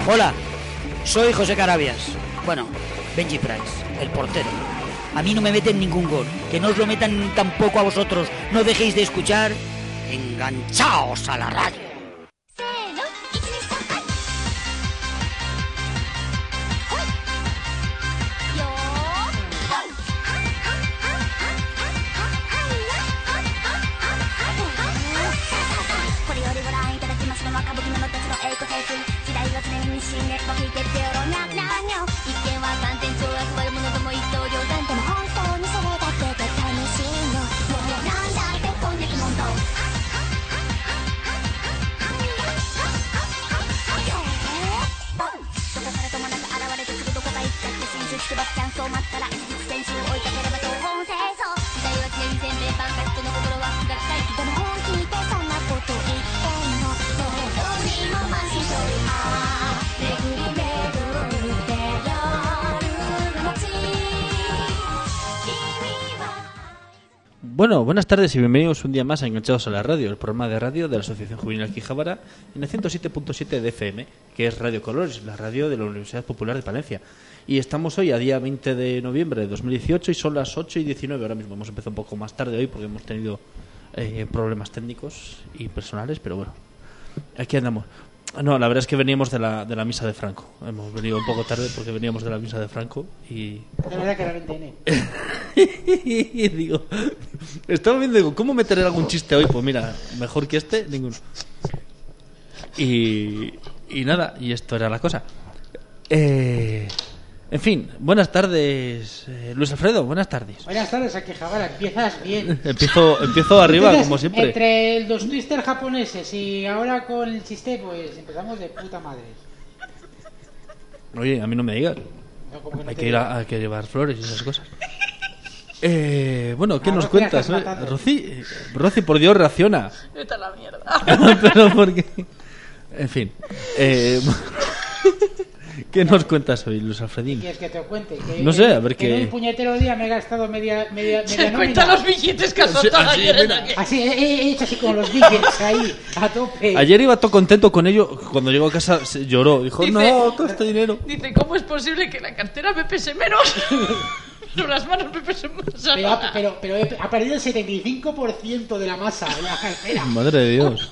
Hola, soy José Carabias. Bueno, Benji Price, el portero. A mí no me meten ningún gol. Que no os lo metan tampoco a vosotros. No dejéis de escuchar. Enganchaos a la radio. Bueno, buenas tardes y bienvenidos un día más a Enganchados a la Radio, el programa de radio de la Asociación Juvenil Alquijávara en el 107.7 de FM, que es Radio Colores, la radio de la Universidad Popular de Palencia. Y estamos hoy a día 20 de noviembre de 2018 y son las 8:19 ahora mismo. Hemos empezado un poco más tarde hoy porque hemos tenido problemas técnicos y personales, pero bueno, aquí andamos. No, la verdad es que veníamos de la misa de Franco. Hemos venido un poco tarde porque veníamos de la misa de Franco y... La verdad que era 20N. Y digo, estaba viendo, digo, ¿cómo meteré algún chiste hoy? Pues mira, mejor que este, ninguno. Y nada, y esto era la cosa. En fin, buenas tardes, Luis Alfredo, buenas tardes. Buenas tardes, Alquijávara, empiezas bien. Empiezo arriba, Entonces, como siempre. Entre los twisters japoneses y ahora con el chiste, pues empezamos de puta madre. Oye, a mí no me digas. No, como que no Hay te que digo. hay que llevar flores y esas cosas. Bueno, ¿qué nos Rocío, cuentas? estás matando. Rosy, por Dios, reacciona. Vete a la mierda. Pero porque... En fin. ¿Qué nos cuentas hoy, Luis Alfredín? ¿Quieres que te cuente? Que, No sé, a ver que qué- en un puñetero día me he gastado media Se nómina. cuentan los billetes que has soltado así, ayer en mira. la que... Así, he hecho así con los billets ahí, a tope. Ayer iba todo contento con ello. Cuando llegó a casa se lloró. Dijo, Dice- no, todo este dinero. Dice, ¿cómo es posible que la cartera me pese menos? Pero las manos me pesen más. Pero ha perdido el 75% de la masa de la cartera. Madre de Dios.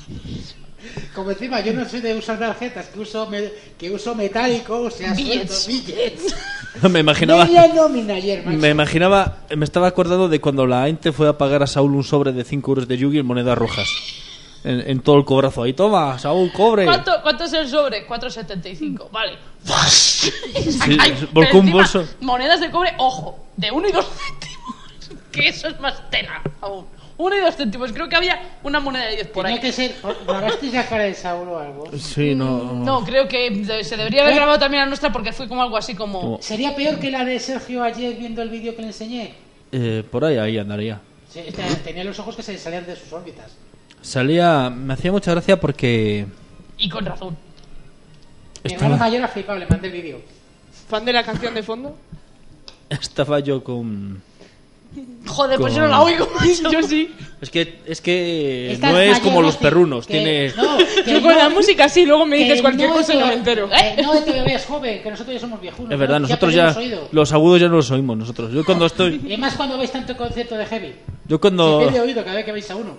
Como encima yo no soy de usar tarjetas, que uso metálico, o sea, suelto Billets. billets. Me imaginaba... Media nómina ayer, macho. Me estaba acordando de cuando la gente fue a pagar a Saúl un sobre de 5 euros de Yugi en monedas rojas. En todo el cobrazo. Ahí, toma, Saúl, cobre. ¿Cuánto es el sobre? 4,75. Vale. Sí, Ay, volcó pero un encima, bolso. monedas de cobre, ojo, de 1 y 2 céntimos. Que eso es más tela aún. 1 y 2 céntimos. Creo que había una moneda de 10 por ahí. Tenía que ser. ¿Grabasteis la cara de Saúl o algo? Sí, no... No, creo que se debería haber grabado también la nuestra porque fue como algo así como... ¿Sería peor que la de Sergio ayer viendo el vídeo que le enseñé? Por ahí andaría. Sí, tenía los ojos que se salían de sus órbitas. Me hacía mucha gracia porque... Y con razón. Mi hermano mayor ha flipado, le mandé el vídeo. ¿Fan de la canción de fondo? Estaba yo con... Joder, pues Con- yo no la oigo. Yo sí. Es que Estás no es mayor, como ¿no? los perrunos. Que- Tiene... No, que Yo con no- la música sí, luego me que dices cualquier cosa y no me te- entero. No te ves joven, que nosotros ya somos viejunos. Es verdad, ¿no? nosotros perdimos ya... oído. Los agudos ya no los oímos nosotros. Yo cuando Y estoy... más cuando veis tanto concierto de heavy. Yo Se cuando... pierde oído cada vez que veis a uno.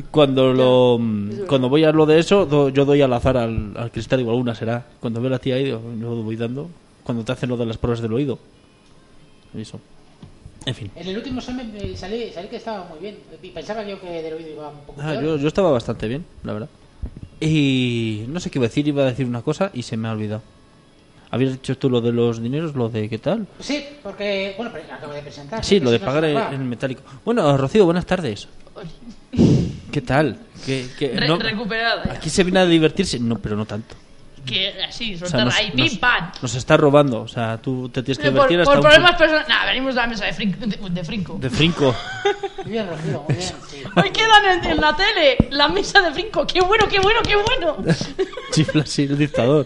Cuando voy a lo de eso, yo doy al azar al cristal, igual una será. Cuando veo a la tía ahí, yo voy dando. Cuando te hacen lo de las pruebas del oído. Eso. En fin. En el último examen salí que estaba muy bien. Y pensaba yo que del oído iba un poco peor. Yo estaba bastante bien, la verdad. Y no sé qué iba a decir una cosa y se me ha olvidado. ¿Habías dicho tú lo de los dineros, lo de qué tal? Sí, porque, bueno, pero acabo de presentar. Sí, lo de Porque pagar si no, en metálico. Bueno, Rocío, buenas tardes. ¿Qué tal? No, Recuperada ya. aquí se viene a divertirse, no, pero no tanto. Que así, O sea, soltar ahí, pim, pam. nos está robando, o sea, tú te tienes que Por divertir hasta un problemas punto. personales. Nah, venimos de la mesa de Frinco. De Frinco. Muy bien, Rocío, muy bien. Sí. Hoy quedan en la tele la mesa de Frinco. ¡Qué bueno, qué bueno, qué bueno! Chifla así el dictador.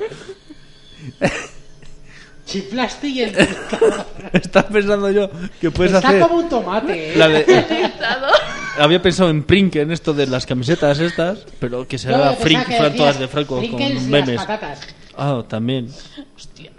Chiflaste y el Estaba pensando yo que puedes está hacer como un tomate, la de... Dictador. Había pensado en Prink, en esto de las camisetas estas, pero que Yo será pensaba Frink, que fueran todas decías de Franco Frinkels con las memes. patatas. Ah, también. Hostia.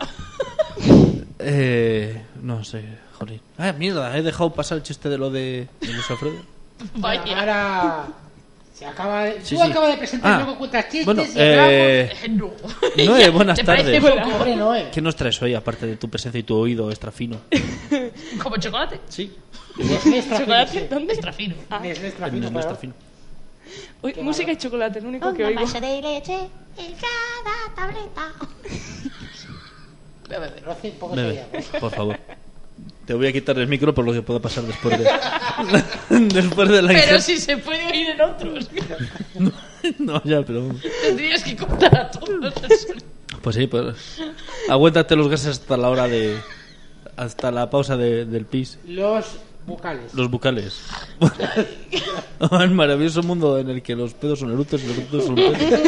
No sé, joder. Ah, mierda, he dejado pasar el chiste de lo de Luis Alfredo. Vaya. Ahora se acaba de... Sí, Tú sí. acabas de presentar, Ah, luego cuentas chistes bueno, y hablamos. No. Noé, buenas ¿Te parece tardes. poco? Hombre, Noé. ¿Qué nos traes hoy, aparte de tu presencia y tu oído extra fino? ¿Como chocolate? Sí, Nestlé extra fino, ¿Chocolate? sí. ¿Dónde? Extra fino. Ah, Nestlé extra el fino, extra claro. fino. uy, Qué música malo. y chocolate, lo único que Un oigo. vaso de leche en cada tableta. Voy a beber. Rocío, un poco Bebe, sería. por favor. Te voy a quitar el micro por lo que pueda pasar después de después de la Pero ingesta. si se puede oír en otros. No, ya, pero Tendrías que contar a todos el sonido. pues sí, pues aguántate los gases hasta la hora de hasta la pausa del pis. Los bucales. Los bucales. El maravilloso mundo en el que los pedos son eructos y los eructos son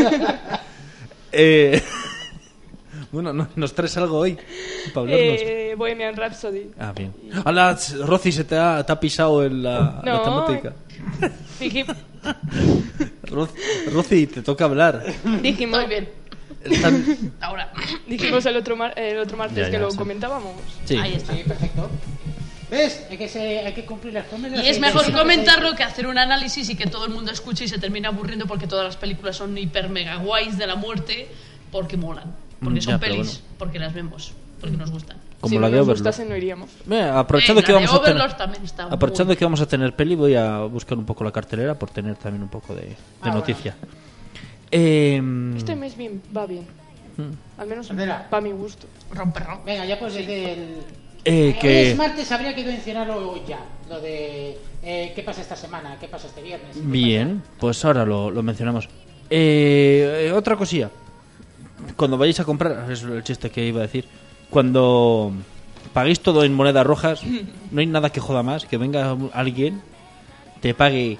pedos. Bueno, ¿nos traes algo hoy para hablarnos? Bohemian Rhapsody. Ah, bien. Hola, Rosy, te ha pisado en la No. temática. Dij- Rosy, te toca hablar. Dijimos, Estoy bien. Están- Ahora. dijimos el otro martes Ya, que lo sí. comentábamos. Sí. Ahí está. Sí, perfecto. ¿Ves? Hay que cumplir las promesas. Y es Hay mejor que- comentarlo que hacer un análisis y que todo el mundo escuche y se termine aburriendo porque todas las películas son hiper mega guays de la muerte porque molan. Porque son Ya, pero pelis, bueno. porque las vemos, porque nos gustan. Como si la no de nos Overlord. gustase no iríamos. Aprovechando La que de vamos a tener Overlord también está aprovechando muy que vamos a tener peli, voy a buscar un poco la cartelera por tener también un poco de bueno. noticia. Este mes bien, va bien. Al menos Candela. para mi gusto. rompe. Venga, ya pues desde el... que Hoy es martes, habría que mencionarlo ya. Lo de... ¿qué pasa esta semana? ¿Qué pasa este viernes? ¿Qué bien, pues ahora lo mencionamos. Otra cosilla. Cuando vayáis a comprar, es el chiste que iba a decir. Cuando paguéis todo en monedas rojas, no hay nada que joda más que venga alguien, te pague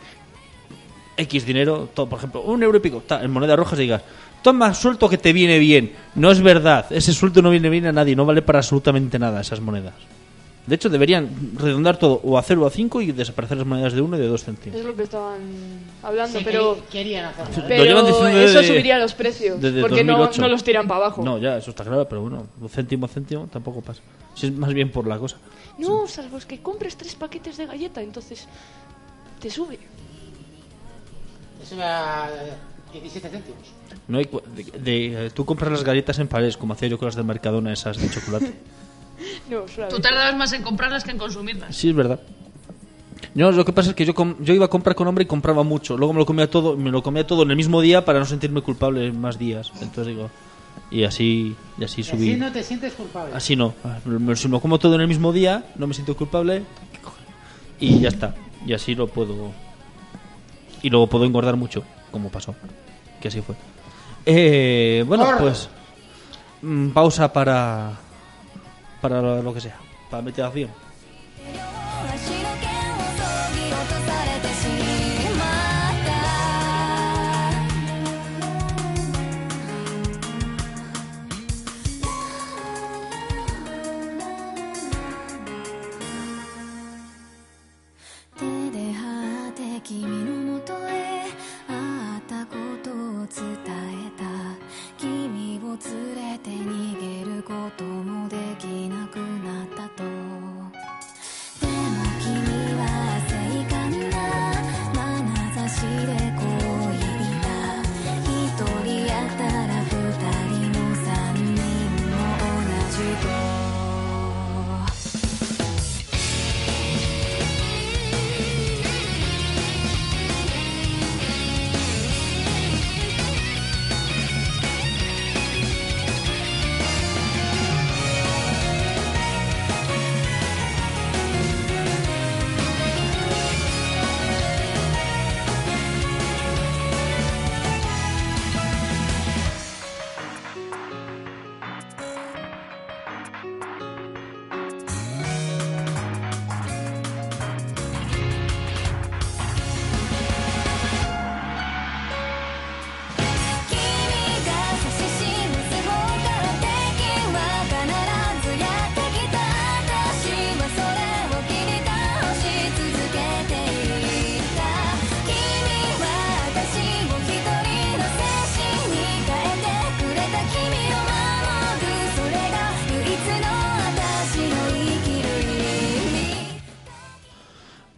X dinero, todo, por ejemplo, 1 euro y pico, en monedas rojas y digas, toma, suelto que te viene bien. No es verdad, ese suelto no viene bien a nadie, no vale para absolutamente nada esas monedas. De hecho, deberían redondar todo o a 0 o a 5 y desaparecer las monedas de 1 y de 2 céntimos. Es lo que estaban hablando, Sí, pero querían hacerlo. Lo pero llevan diciendo eso desde- subiría los precios. desde Porque no 2008. los tiran para abajo. No, ya, eso está claro, pero bueno, céntimo a céntimo tampoco pasa. Si es más bien por la cosa. No, salvo es que compres 3 paquetes de galleta, entonces te sube. Eso era 17 céntimos. No hay, tú compras las galletas en palés, como hacía yo con las del Mercadona, esas de chocolate. No, suave. Tú tardabas más en comprarlas que en consumirlas. Sí, es verdad. No, lo que pasa es que yo iba a comprar con hambre y compraba mucho. Luego me lo comía todo en el mismo día para no sentirme culpable en más días. Entonces digo, y así subí. Así no te sientes culpable. Así no. Si me lo como todo en el mismo día, no me siento culpable y ya está. Y así lo puedo. Y luego puedo engordar mucho, como pasó. Que así fue. Bueno, Gordo. pues pausa para lo que sea, para meditación. 足の剣をそぎ落とされてしまった手で張って君のもとへあったことを伝えた君を連れて逃げることもできなくなったと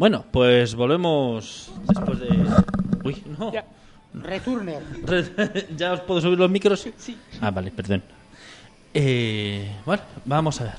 Bueno, pues volvemos después de... Uy, no. Ya. Returner. ¿Ya os puedo subir los micros? Sí. Ah, vale, perdón. Bueno, vamos a ver.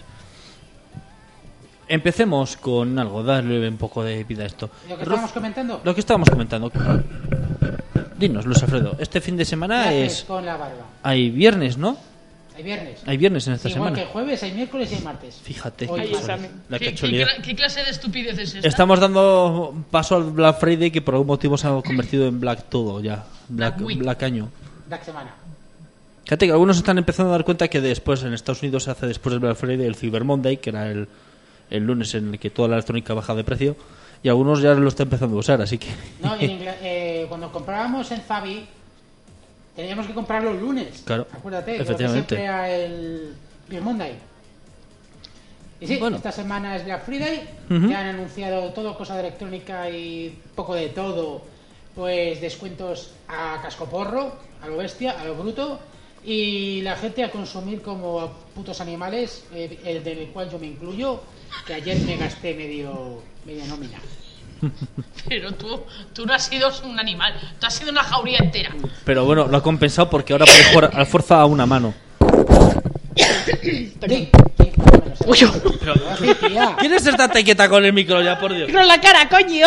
Empecemos con algo, darle un poco de vida a esto. ¿Lo que estábamos comentando? Lo que estábamos comentando. Dinos, Luis Alfredo, este fin de semana ¿Qué haces es... con la barba? Hay viernes, ¿no? Hay viernes. Hay viernes en esta Sí, igual semana. que jueves, hay miércoles y hay martes. Fíjate, Hoy qué hay casualidad. examen. La ¿Qué, casualidad. qué clase de estupidez es esta? Estamos dando paso al Black Friday, que por algún motivo se ha convertido en Black todo ya. Black Week. Black año. Black semana. Fíjate que algunos están empezando a dar cuenta que después en Estados Unidos se hace después del Black Friday el Cyber Monday, que era el lunes en el que toda la electrónica baja de precio, y algunos ya lo están empezando a usar, así que... No, cuando comprábamos en Fabi, teníamos que comprarlo el lunes. Claro, Acuérdate, efectivamente. que siempre era el Black Monday. Y sí, Bueno. esta semana es Black Friday. Ujú. Ya han anunciado todo, cosa de electrónica y poco de todo. Pues descuentos a cascoporro, a lo bestia, a lo bruto. Y la gente a consumir como putos animales, el del cual yo me incluyo, que ayer me gasté media nómina. Pero tú no has sido un animal, tú has sido una jauría entera. Pero bueno, lo ha compensado porque ahora puede jugar al fuerza a una mano. Sí, bueno, se lo- Pero... lo hace, tía. ¿Quieres estar quieta con el micro ya, por Dios? Con la cara, coño.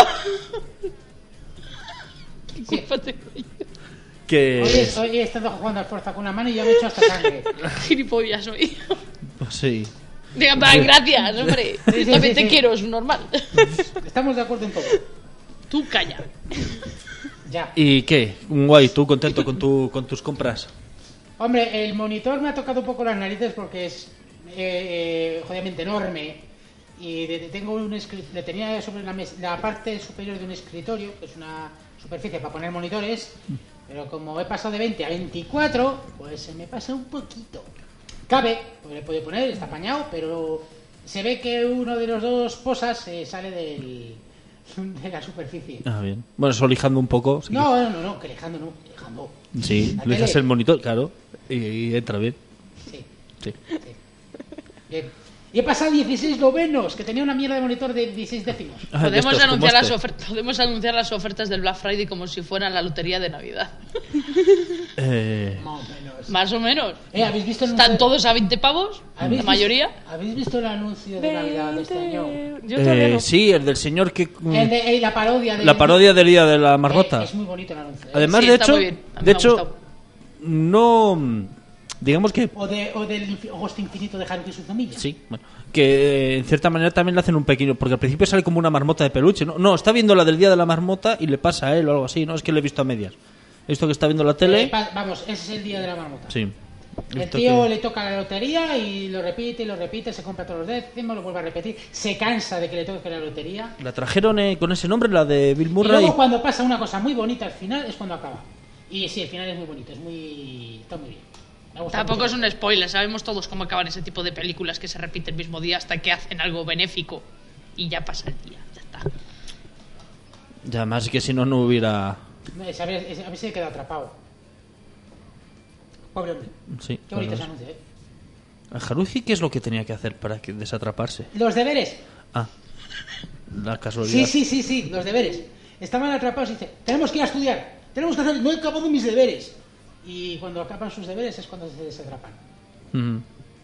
Sí. Culpa tengo yo. Que... Hoy he estado jugando al fuerza con una mano y ya me he hecho hasta sangre. Gilipollas soy. Pues sí. Digan, va, gracias, hombre. Sí, sí, También sí, te sí. quiero, es normal. Estamos de acuerdo en todo. Tú calla. Ya. ¿Y qué? Guay, ¿tú contento con tus compras? Hombre, el monitor me ha tocado un poco las narices porque es jodidamente enorme. Y le tenía sobre la parte superior de un escritorio, que es una superficie para poner monitores. Pero como he pasado de 20 a 24, pues se me pasa un poquito. Cabe, pues le puedo poner, está apañado, pero se ve que uno de los dos posas sale de la superficie. Ah, bien. Bueno, eso lijando un poco. Sí, No, que dejando. sí, La lijas tele. el monitor, claro. Y entra bien. Sí, Sí. sí. Bien. Y he pasado 16 novenos, que tenía una mierda de monitor de 16 décimos. Ah, de Podemos estos, como anunciar, este. podemos anunciar las ofertas del Black Friday como si fueran la lotería de Navidad. Más o menos. Más o menos. ¿Habéis visto el Están anuncio? todos a 20 pavos, ¿Habéis la mayoría. ¿Habéis visto el anuncio de Navidad de este año? Yo todavía no. Sí, el del señor que... La parodia de La parodia del día de la marmota. Es muy bonito el anuncio. Además, Sí, de está hecho, muy bien. A mí me ha gustado. no... Digamos que... O del Agosto Infinito de Haruki Suzumiya. Sí, bueno, que en cierta manera también le hacen un pequeño... Porque al principio sale como una marmota de peluche. No, está viendo la del día de la marmota y le pasa a él o algo así. No, es que le he visto a medias. He visto que está viendo la tele. Vamos, ese es el día de la marmota. Sí. El Esto tío que- le toca la lotería y lo repite, se compra todos los décimos, lo vuelve a repetir, se cansa de que le toque la lotería. La trajeron con ese nombre, la de Bill Y Murray. luego cuando pasa una cosa muy bonita al final es cuando acaba. Y sí, el final es muy bonito, está muy bien. Me gusta Tampoco mucho. es un spoiler, sabemos todos cómo acaban ese tipo de películas que se repite el mismo día hasta que hacen algo benéfico y ya pasa el día, ya está. Ya más que si no, no hubiera... A ver si se queda atrapado. Pobre hombre. Sí. Qué bonito ese bueno, anuncio, ¿A Haruji qué es lo que tenía que hacer para desatraparse? Los deberes. Ah, la casualidad. Sí, los deberes. Estaban atrapados y dice, tenemos que ir a estudiar, tenemos que hacer, no he acabado mis deberes. Y cuando acaban sus deberes es cuando se desatrapan. Mm.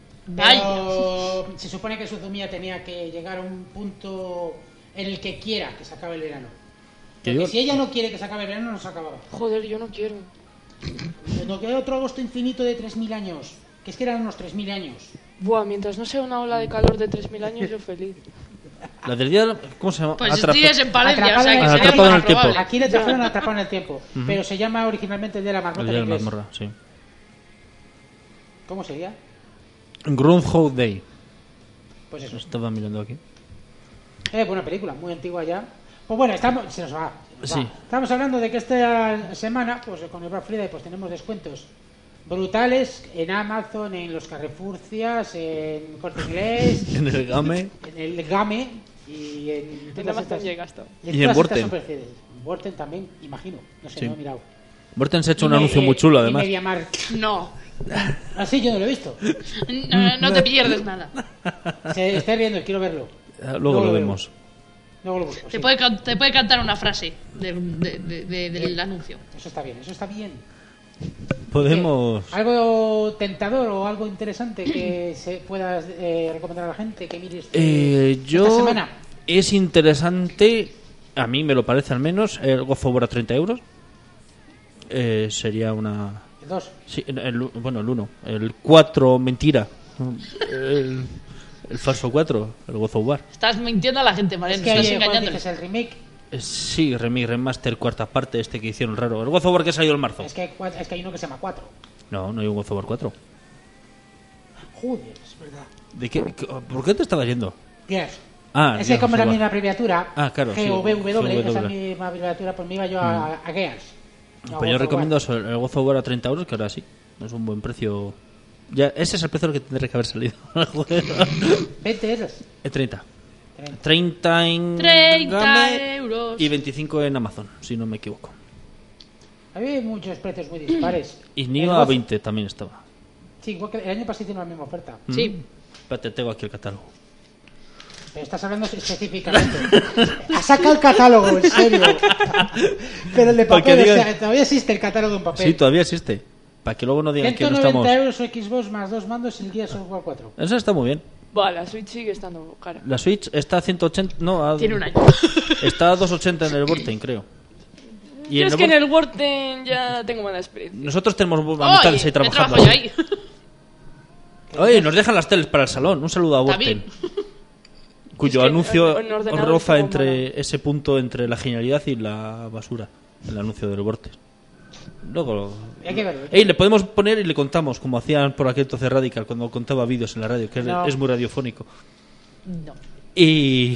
Pero se supone que Suzumiya tenía que llegar a un punto en el que quiera que se acabe el verano. Que Porque yo- si ella no quiere que se acabe el verano, no se acababa. Joder, yo no quiero. No queda otro agosto infinito de 3.000 años. Que es que eran unos 3.000 años. Buah, mientras no sea una ola de calor de 3.000 años, yo feliz. La del día... ¿Cómo se llama? Pues Atrapa- estudias en Palencia, Atrapado o sea que en- sería Atrapado en más el tiempo. probable. Aquí le trajeron atrapado en el tiempo. Pero se llama originalmente el día de la El marmota día en de la inglés. mazmorra, sí. ¿Cómo sería? Groundhog Day. Pues eso. Estaba mirando aquí. Buena película, muy antigua ya. Pues bueno, se nos va. Sí. Estamos hablando de que esta semana, pues con el Black Friday, pues tenemos descuentos brutales en Amazon, en los Carrefourcias, en Corte Inglés, En el game. en el Game y en En todas Amazon estas, ya he gastado. Y en todas estas Worten. superficies. Worten también, imagino. No sé, Sí. no he mirado. Morten se ha hecho un Y anuncio muy chulo, además. Y MediaMarkt. No, Así yo no lo he visto. no te pierdes nada. Se está viendo, quiero verlo. Luego lo veo. vemos. Luego lo busco. Te sí. puede cantar una frase del anuncio. Eso está bien, eso está bien. Podemos... ¿Algo tentador o algo interesante que se pueda recomendar a la gente que mire esta semana? Es interesante, a mí me lo parece al menos, el God of War a 30 euros. Sería una... El 2. Sí, el 1. El 4, mentira. El falso 4, el God of War. Estás mintiendo a la gente, Mariano. Es que Estás hay, ¿cuál engañándoles. dices? El remake. Sí, remaster, cuarta parte, que hicieron raro. El God of War que ha salido en marzo. Es que hay uno que se llama 4. No hay un God of War 4. Joder, es verdad. ¿Por qué te estabas yendo? Gears. Ah, Es que como es la igual. misma abreviatura, Claro, sí, GOVW, esa GOVW. misma abreviatura, pues me iba yo a Gears. No, Pues yo God of recomiendo War. eso, el God of War a 30 euros, que ahora sí. Es un buen precio. Ya, ese es el precio al que tendría que haber salido. 20 euros. 30. 30 en 30 Game euros. y 25 en Amazon, si no me equivoco. Había muchos precios muy dispares. Y El Nioh a 20 también estaba. Sí, igual que el año pasado hicieron la misma oferta. Sí. Espérate, tengo aquí el catálogo. Pero estás hablando específicamente. Ha sacado el catálogo, en serio. Pero el de Para que papel, digan- o sea, todavía existe el catálogo en papel. Sí, todavía existe. Para que luego no digan que no 190 estamos... euros su Xbox más 2 mandos y el Gears of War 4. Eso está muy bien. Va, la Switch sigue estando cara. La Switch está a 180... No, Tiene un año. Está a 280 en el Vortex, creo. Y Yo en es el que en Vortex- el Warten ya tengo mala experiencia. Nosotros tenemos amistades ahí Oye, trabajando. trabajo yo ahí. Oye, nos dejan las teles para el salón. Un saludo a Está Vorten. bien. Cuyo Es que anuncio en ordenador roza tengo entre ese punto entre la genialidad y la basura. El anuncio del Vortex. Luego... Hay que verlo. Le podemos poner y le contamos, como hacían por aquel entonces Radical, cuando contaba vídeos en la radio, que No. es muy radiofónico. No. Y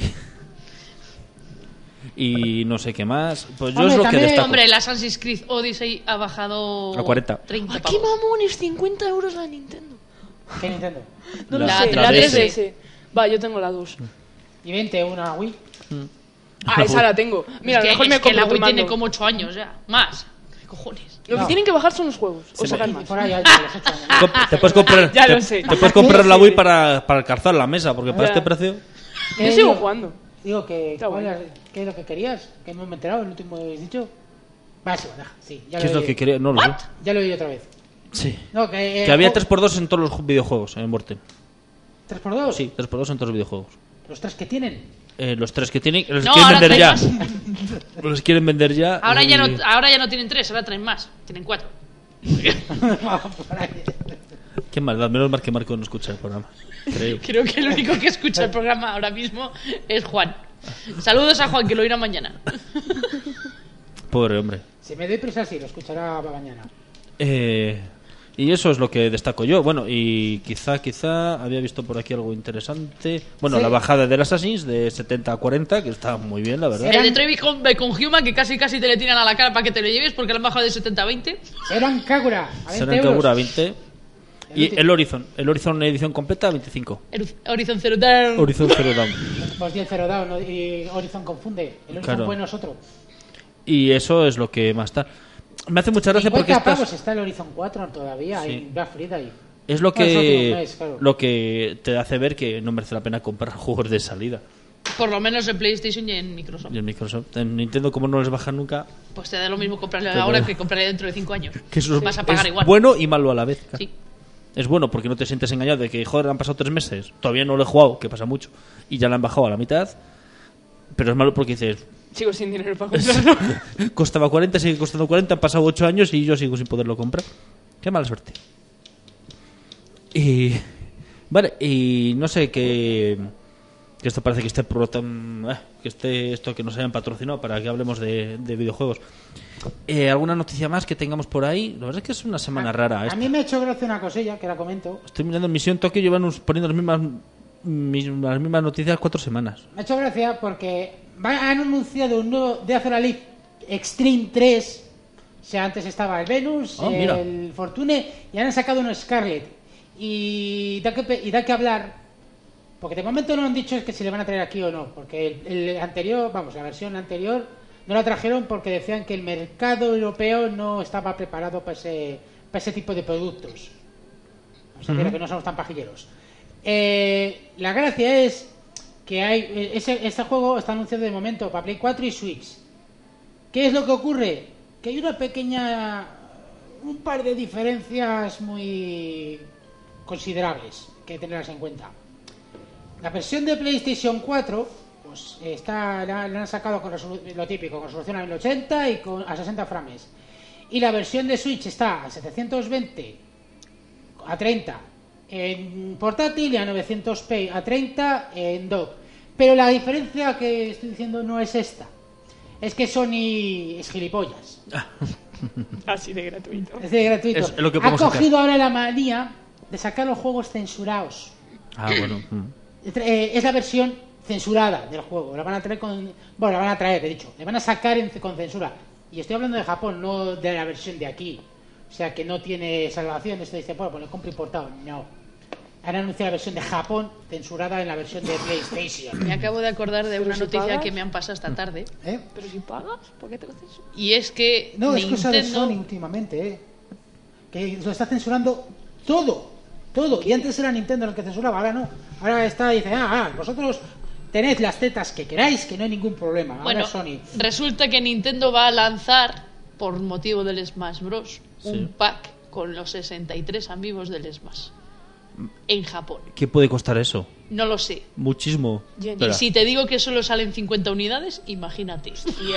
no sé qué más. Pues yo Hombre, es lo que también- destaco. Hombre, el Assassin's Creed Odyssey ha bajado... A 40. 30 ¡Ah, qué pavos. mamones! 50 euros la Nintendo. ¿Qué Nintendo? No lo La- sé, la la DS. 3DS. Va, yo tengo la 2. Y 20 una Wii. Ah, esa la tengo. Mira, es que, mejor me es que compro la otro Wii tiene mando. como 8 años ya. Más. ¿Qué cojones? Lo que No. tienen que bajar son los juegos. O Sí, sacar Y más. por ahí, a los 8 años. Te puedes comprar, Ya lo te- sé. te puedes comprar la Wii para calzar la mesa, porque para Ya. este precio... Yo sigo jugando. Digo que, Está bueno. ¿qué es lo que querías? Que no me he enterado, el último que habéis dicho. Va, sí, deja, sí, ya ¿Qué es lo he- que quería? No lo sé. Ya lo he oído otra vez. Sí. No, Que había 3x2 en todos los videojuegos en Vorten. 3x2. Sí, 3x2 en todos los videojuegos. Los 3 que tienen. Los 3 que tienen, los No, quieren ahora vender ya. traen Los quieren vender ya. Ahora y- ya no tienen 3, ahora traen más. Tienen 4. Por ahí. Qué maldad, menos mal que Marco no escucha el programa. Creo. Creo que el único que escucha el programa ahora mismo es Juan. Saludos a Juan, que lo oirá mañana. Pobre hombre. Si me doy prisa, sí, lo escuchará mañana. Y eso es lo que destaco yo. Bueno, y quizá había visto por aquí algo interesante. Bueno, Sí. la bajada del Assassin's de 70 a 40, que está muy bien, la verdad. Sí. El de Trevi con Human, que casi te le tiran a la cara para que te lo lleves porque lo han bajado de 70 a 20. Serán Kagura, a 20 Será euros. Kagura 20. Y último. el Horizon edición completa 25. Horizon Zero Dawn. Horizon Zero Dawn. Pues 10 Zero Dawn ¿no? Y Horizon confunde. El Horizon Claro. bueno es otro. Y eso es lo que más está. Me hace mucha gracia 50 porque pavos estas, está el Horizon 4 todavía. Sí. En Black Friday. es lo No, es que otro mes, claro. lo que te hace ver que no merece la pena comprar juegos de salida. Por lo menos en PlayStation y en Microsoft. Y en Microsoft, en Nintendo, como no les bajan nunca, Pues te da lo mismo comprarle Pero- ahora que comprarle dentro de 5 años. que eso Vas a pagar es igual. bueno y malo a la vez. Sí. Es bueno porque no te sientes engañado de que, joder, han pasado 3 meses, todavía no lo he jugado, que pasa mucho, y ya lo han bajado a la mitad. Pero es malo porque dices, Sigo sin dinero para comprarlo. costaba 40, sigue costando 40, han pasado 8 años y yo sigo sin poderlo comprar. Qué mala suerte. Y vale, y no sé que esto parece que esté que esté esto que nos hayan patrocinado para que hablemos de videojuegos. ¿Alguna noticia más que tengamos por ahí? La verdad es que es una semana rara A esta. mí me ha hecho gracia una cosilla que la comento. Estoy mirando en Misión Tokio y llevan poniendo las mismas noticias 4 semanas. Me ha hecho gracia porque han anunciado un nuevo Death or Alive Extreme 3. O sea, antes estaba el Venus, Oh, mira. el Fortune y ahora han sacado uno Scarlet. Y da que hablar. Porque de momento no han dicho que si le van a traer aquí o no. Porque el anterior, vamos, la versión anterior no la trajeron porque decían que el mercado europeo no estaba preparado para ese tipo de productos. O sea, que no somos tan pajilleros. La gracia es que hay este juego está anunciado de momento para Play 4 y Switch. ¿Qué es lo que ocurre? Que hay un par de diferencias muy considerables que tenerlas en cuenta. La versión de PlayStation 4 pues la han sacado con lo típico, con resolución a 1080 y a 60 frames. Y la versión de Switch está a 720 a 30 en portátil y a 900p a 30 en dock. Pero la diferencia que estoy diciendo no es esta. Es que Sony es gilipollas. Así de gratuito. Es de gratuito. Es lo que ha podemos cogido sacar. ahora la manía de sacar los juegos censurados. Ah, bueno. Es la versión censurada del juego. La van a traer le van a sacar con censura. Y estoy hablando de Japón, no de la versión de aquí. O sea que no tiene salvación. Esto dice, pues le compro importado. No. Han anunciado la versión de Japón censurada en la versión de PlayStation. Me acabo de acordar de Pero una si noticia pagas. que me han pasado esta tarde. ¿Eh? Pero si pagas, ¿por qué te haces eso? Y es que No, es cosa de Nintendo... Sony últimamente, que lo está censurando todo. Y antes era Nintendo el que censuraba, ahora no. Ahora dice, vosotros tened las tetas que queráis, que no hay ningún problema. Ahora Bueno, es Sony. resulta que Nintendo va a lanzar, por motivo del Smash Bros, Sí. un pack con los 63 amigos del Smash. En Japón. ¿Qué puede costar eso? No lo sé. Muchísimo. Jenny. Espera, Y si te digo que solo salen 50 unidades, imagínate.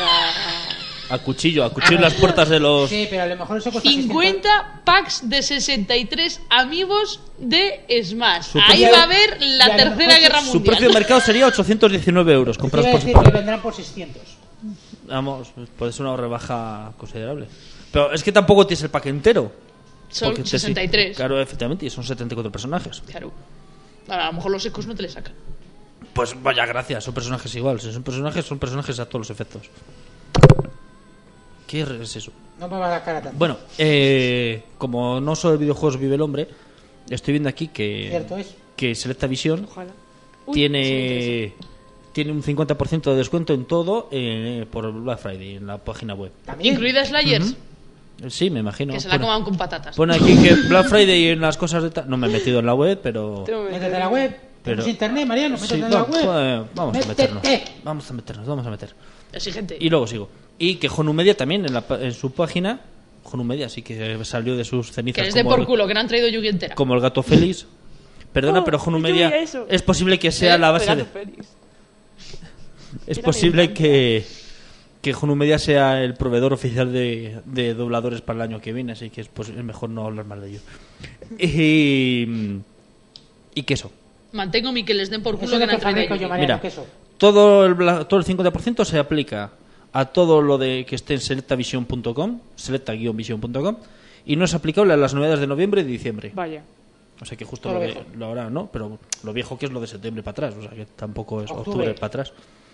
a cuchillo en las puertas de los... Sí, pero a lo mejor eso cuesta 50 packs de 63 amigos de Smash. Su Ahí precio- va a haber y la a lo tercera mejor guerra Su mundial. precio de mercado sería 819 euros. 600. Comprados Iba a por decir separado. que vendrán por 600. Vamos, puede ser una rebaja considerable. Pero es que tampoco tienes el pack entero. Son Porque 63. Claro, efectivamente, y son 74 personajes. Claro. A lo mejor los ecos no te le sacan. Pues vaya gracias, son personajes igual. Si son personajes a todos los efectos. ¿Qué es eso? No me va a dar cara tanto. Bueno, como no solo de videojuegos vive el hombre, estoy viendo aquí Cierto es. que Selecta Visión Ojalá. Uy, tiene un 50% de descuento en todo por Black Friday en la página web. También. Incluidas Slayers, Sí, me imagino. que se la coman con patatas. Pone aquí que Black Friday en las cosas de no me he metido en la web, pero tengo que Métete a la web. Pero- Tienes internet, Mariano. sí, Métete en la web. vamos a Métete. meternos. Vamos a meter. Exigente. Y luego sigo. Y que Honu Media también en su página, Honu Media sí que salió de sus cenizas Que les dé por culo, que no han traído Yugi entera. como el gato Félix. Perdona, Oh, pero Honu yo Media veía eso. es posible que sea la base de, Pegando Félix. es Era posible mi que Honu Media sea el proveedor oficial de dobladores para el año que viene, así que es mejor no hablar mal de ello. Y que eso. Mantengo mi que les den por culo Eso que es no lo han que traído fabrico Yugi. yo, Mariano, Mira, queso. todo el 50% se aplica a todo lo de que esté en selectavision.com, selecta-vision.com, y no es aplicable a las novedades de noviembre y de diciembre. Vaya. O sea que justo Todo lo, viejo. lo ahora no, pero lo viejo que es lo de septiembre para atrás, o sea que tampoco es Octubre. octubre para atrás.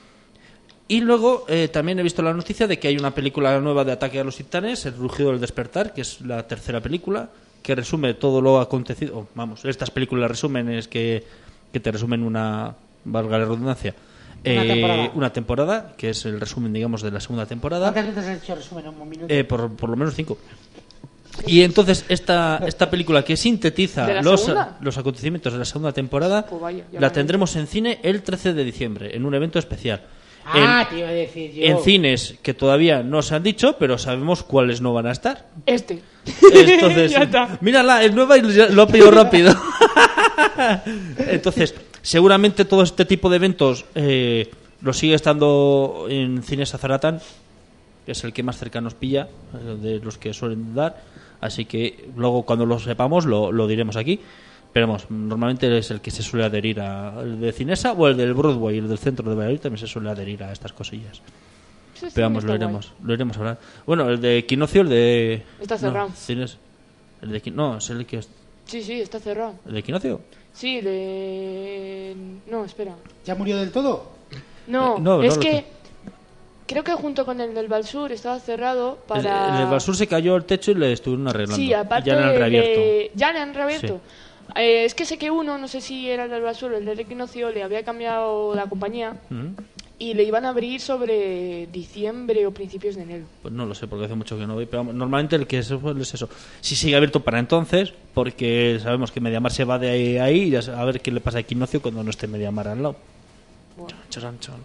Y luego también he visto la noticia de que hay una película nueva de Ataque a los Titanes, El Rugido del Despertar, que es la tercera película, que resume todo lo acontecido. Vamos, estas películas resumen es que te resumen una, valga la redundancia, una temporada, que es el resumen, digamos, de la segunda temporada. ¿Cuántas veces has hecho resumen en un minuto? Por lo menos 5. Y entonces esta película que sintetiza ¿De la los segunda? acontecimientos de la segunda temporada Pues vaya, ya la me tendremos en cine el 13 de diciembre, en un evento especial. Te iba a decir yo. En cines que todavía no se han dicho, pero sabemos cuáles no van a estar. Este. Entonces, Ya está. mírala, es nueva y ya lo ha pedido rápido. Entonces, seguramente todo este tipo de eventos lo sigue estando en Cines Azaratán, que es el que más cerca nos pilla, de los que suelen dar. Así que luego cuando lo sepamos lo diremos aquí. Pero vamos, normalmente es el que se suele adherir el de Cinesa o el del Broadway, el del centro de Valladolid también se suele adherir a estas cosillas. Ese Pero vamos, cine está lo iremos a hablar. Bueno, el de Quinocio, el de... Está cerrado. No, Cines... El de no, es el que... Sí, está cerrado. ¿El de Quinocio? Sí, no, espera. ¿Ya murió del todo? No, no es lo que... sé. Creo que junto con el del Balsur estaba cerrado El para... del Basur se cayó el techo y le estuvieron arreglando. Sí, aparte Y ya le han reabierto. Ya le han reabierto. Es que sé que uno, no sé si era el del Balsur o el del Equinoccio, le había cambiado la compañía Mm. y le iban a abrir sobre diciembre o principios de enero. Pues no lo sé, porque hace mucho que no voy. Pero vamos, normalmente el que es eso. Si sigue abierto para entonces, porque sabemos que Mediamar se va de ahí y a ver qué le pasa a Equinoccio cuando no esté Mediamar al lado. Bueno. Chan, chan.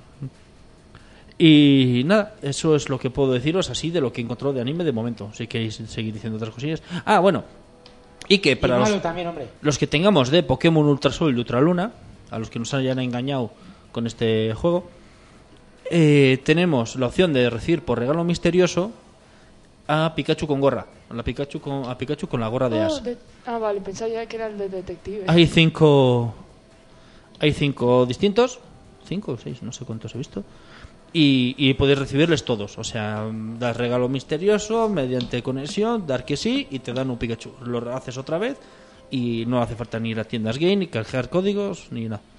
Y nada, eso es lo que puedo deciros así de lo que he encontrado de anime de momento. Si queréis seguir diciendo otras cosillas. Ah, bueno. Y que para malo también, hombre. los que tengamos de Pokémon Ultra Sol y Ultra Luna, a los que nos hayan engañado con este juego, tenemos la opción de recibir por regalo misterioso a Pikachu con gorra. A Pikachu con la gorra de Ash. Vale, pensaba ya que era el de detective. Hay cinco distintos. 5 o 6, no sé cuántos he visto. Y podéis recibirles todos. O sea, das regalo misterioso mediante conexión, dar que sí y te dan un Pikachu. Lo haces otra vez y no hace falta ni ir a tiendas game, ni canjear códigos, ni nada.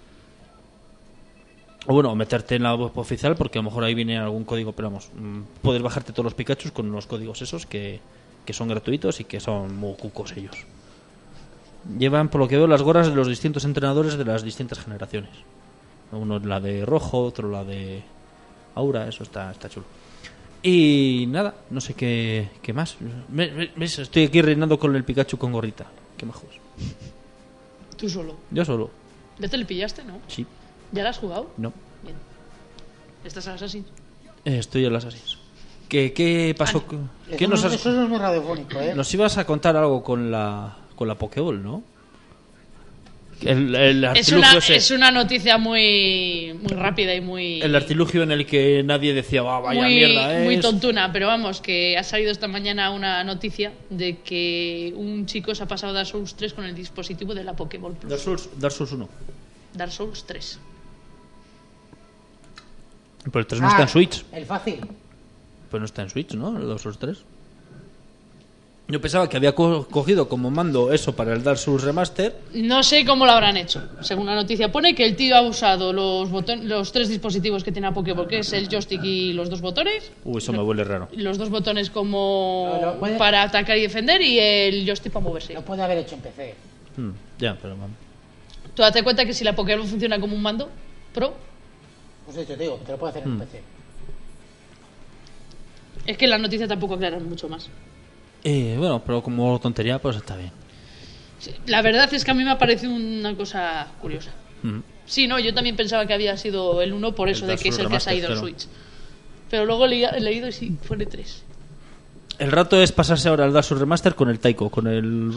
O bueno, meterte en la web oficial porque a lo mejor ahí viene algún código, pero vamos, puedes bajarte todos los Pikachus con los códigos esos que son gratuitos y que son muy cucos ellos. Llevan, por lo que veo, las gorras de los distintos entrenadores de las distintas generaciones. Uno la de rojo, otro la de Aura, eso está chulo. Y nada, no sé qué más. ¿Ves? Estoy aquí reinando con el Pikachu con gorrita. Qué majos. Tú solo. Yo solo. ¿Ya te le pillaste, no? Sí. ¿Ya la has jugado? No. Bien. ¿Estás a Assassin? Estoy en las Assassin's. ¿Qué pasó? ¿Qué nos has... Eso no es muy radiofónico, ¿eh? Nos ibas a contar algo con la Pokéball, ¿no? El artilugio es una noticia muy rápida y muy... El artilugio en el que nadie decía, vaya mierda es... Muy tontuna, pero vamos, que ha salido esta mañana una noticia de que un chico se ha pasado Dark Souls 3 con el dispositivo de la Pokéball Plus. Dark Souls 1. Dark Souls 3. Pero el 3 no está en Switch. El fácil. Pues no está en Switch, ¿no? El Dark Souls 3. Yo pensaba que había cogido como mando eso para el Dark Souls Remaster. No sé cómo lo habrán hecho. Según la noticia pone que el tío ha usado los 3 dispositivos que tiene la Pokéball, que es el joystick y los 2 botones. Eso me huele raro. Los 2 botones como puede... para atacar y defender y el joystick para moverse. Lo puede haber hecho en PC. Ya, pero vamos. Tú date cuenta que si la Pokéball funciona como un mando Pro, Pues de hecho te digo, que te lo puede hacer en PC. es que la noticia tampoco aclaran mucho más. Bueno, pero como tontería, pues está bien. Sí, la verdad es que a mí me ha parecido una cosa curiosa. Sí, no, yo también pensaba que había sido el 1 por eso de que es el que ha salido en Switch. Pero luego he leído y sí, fue de 3. El rato es pasarse ahora al Dark Souls Remaster con el Taiko, con el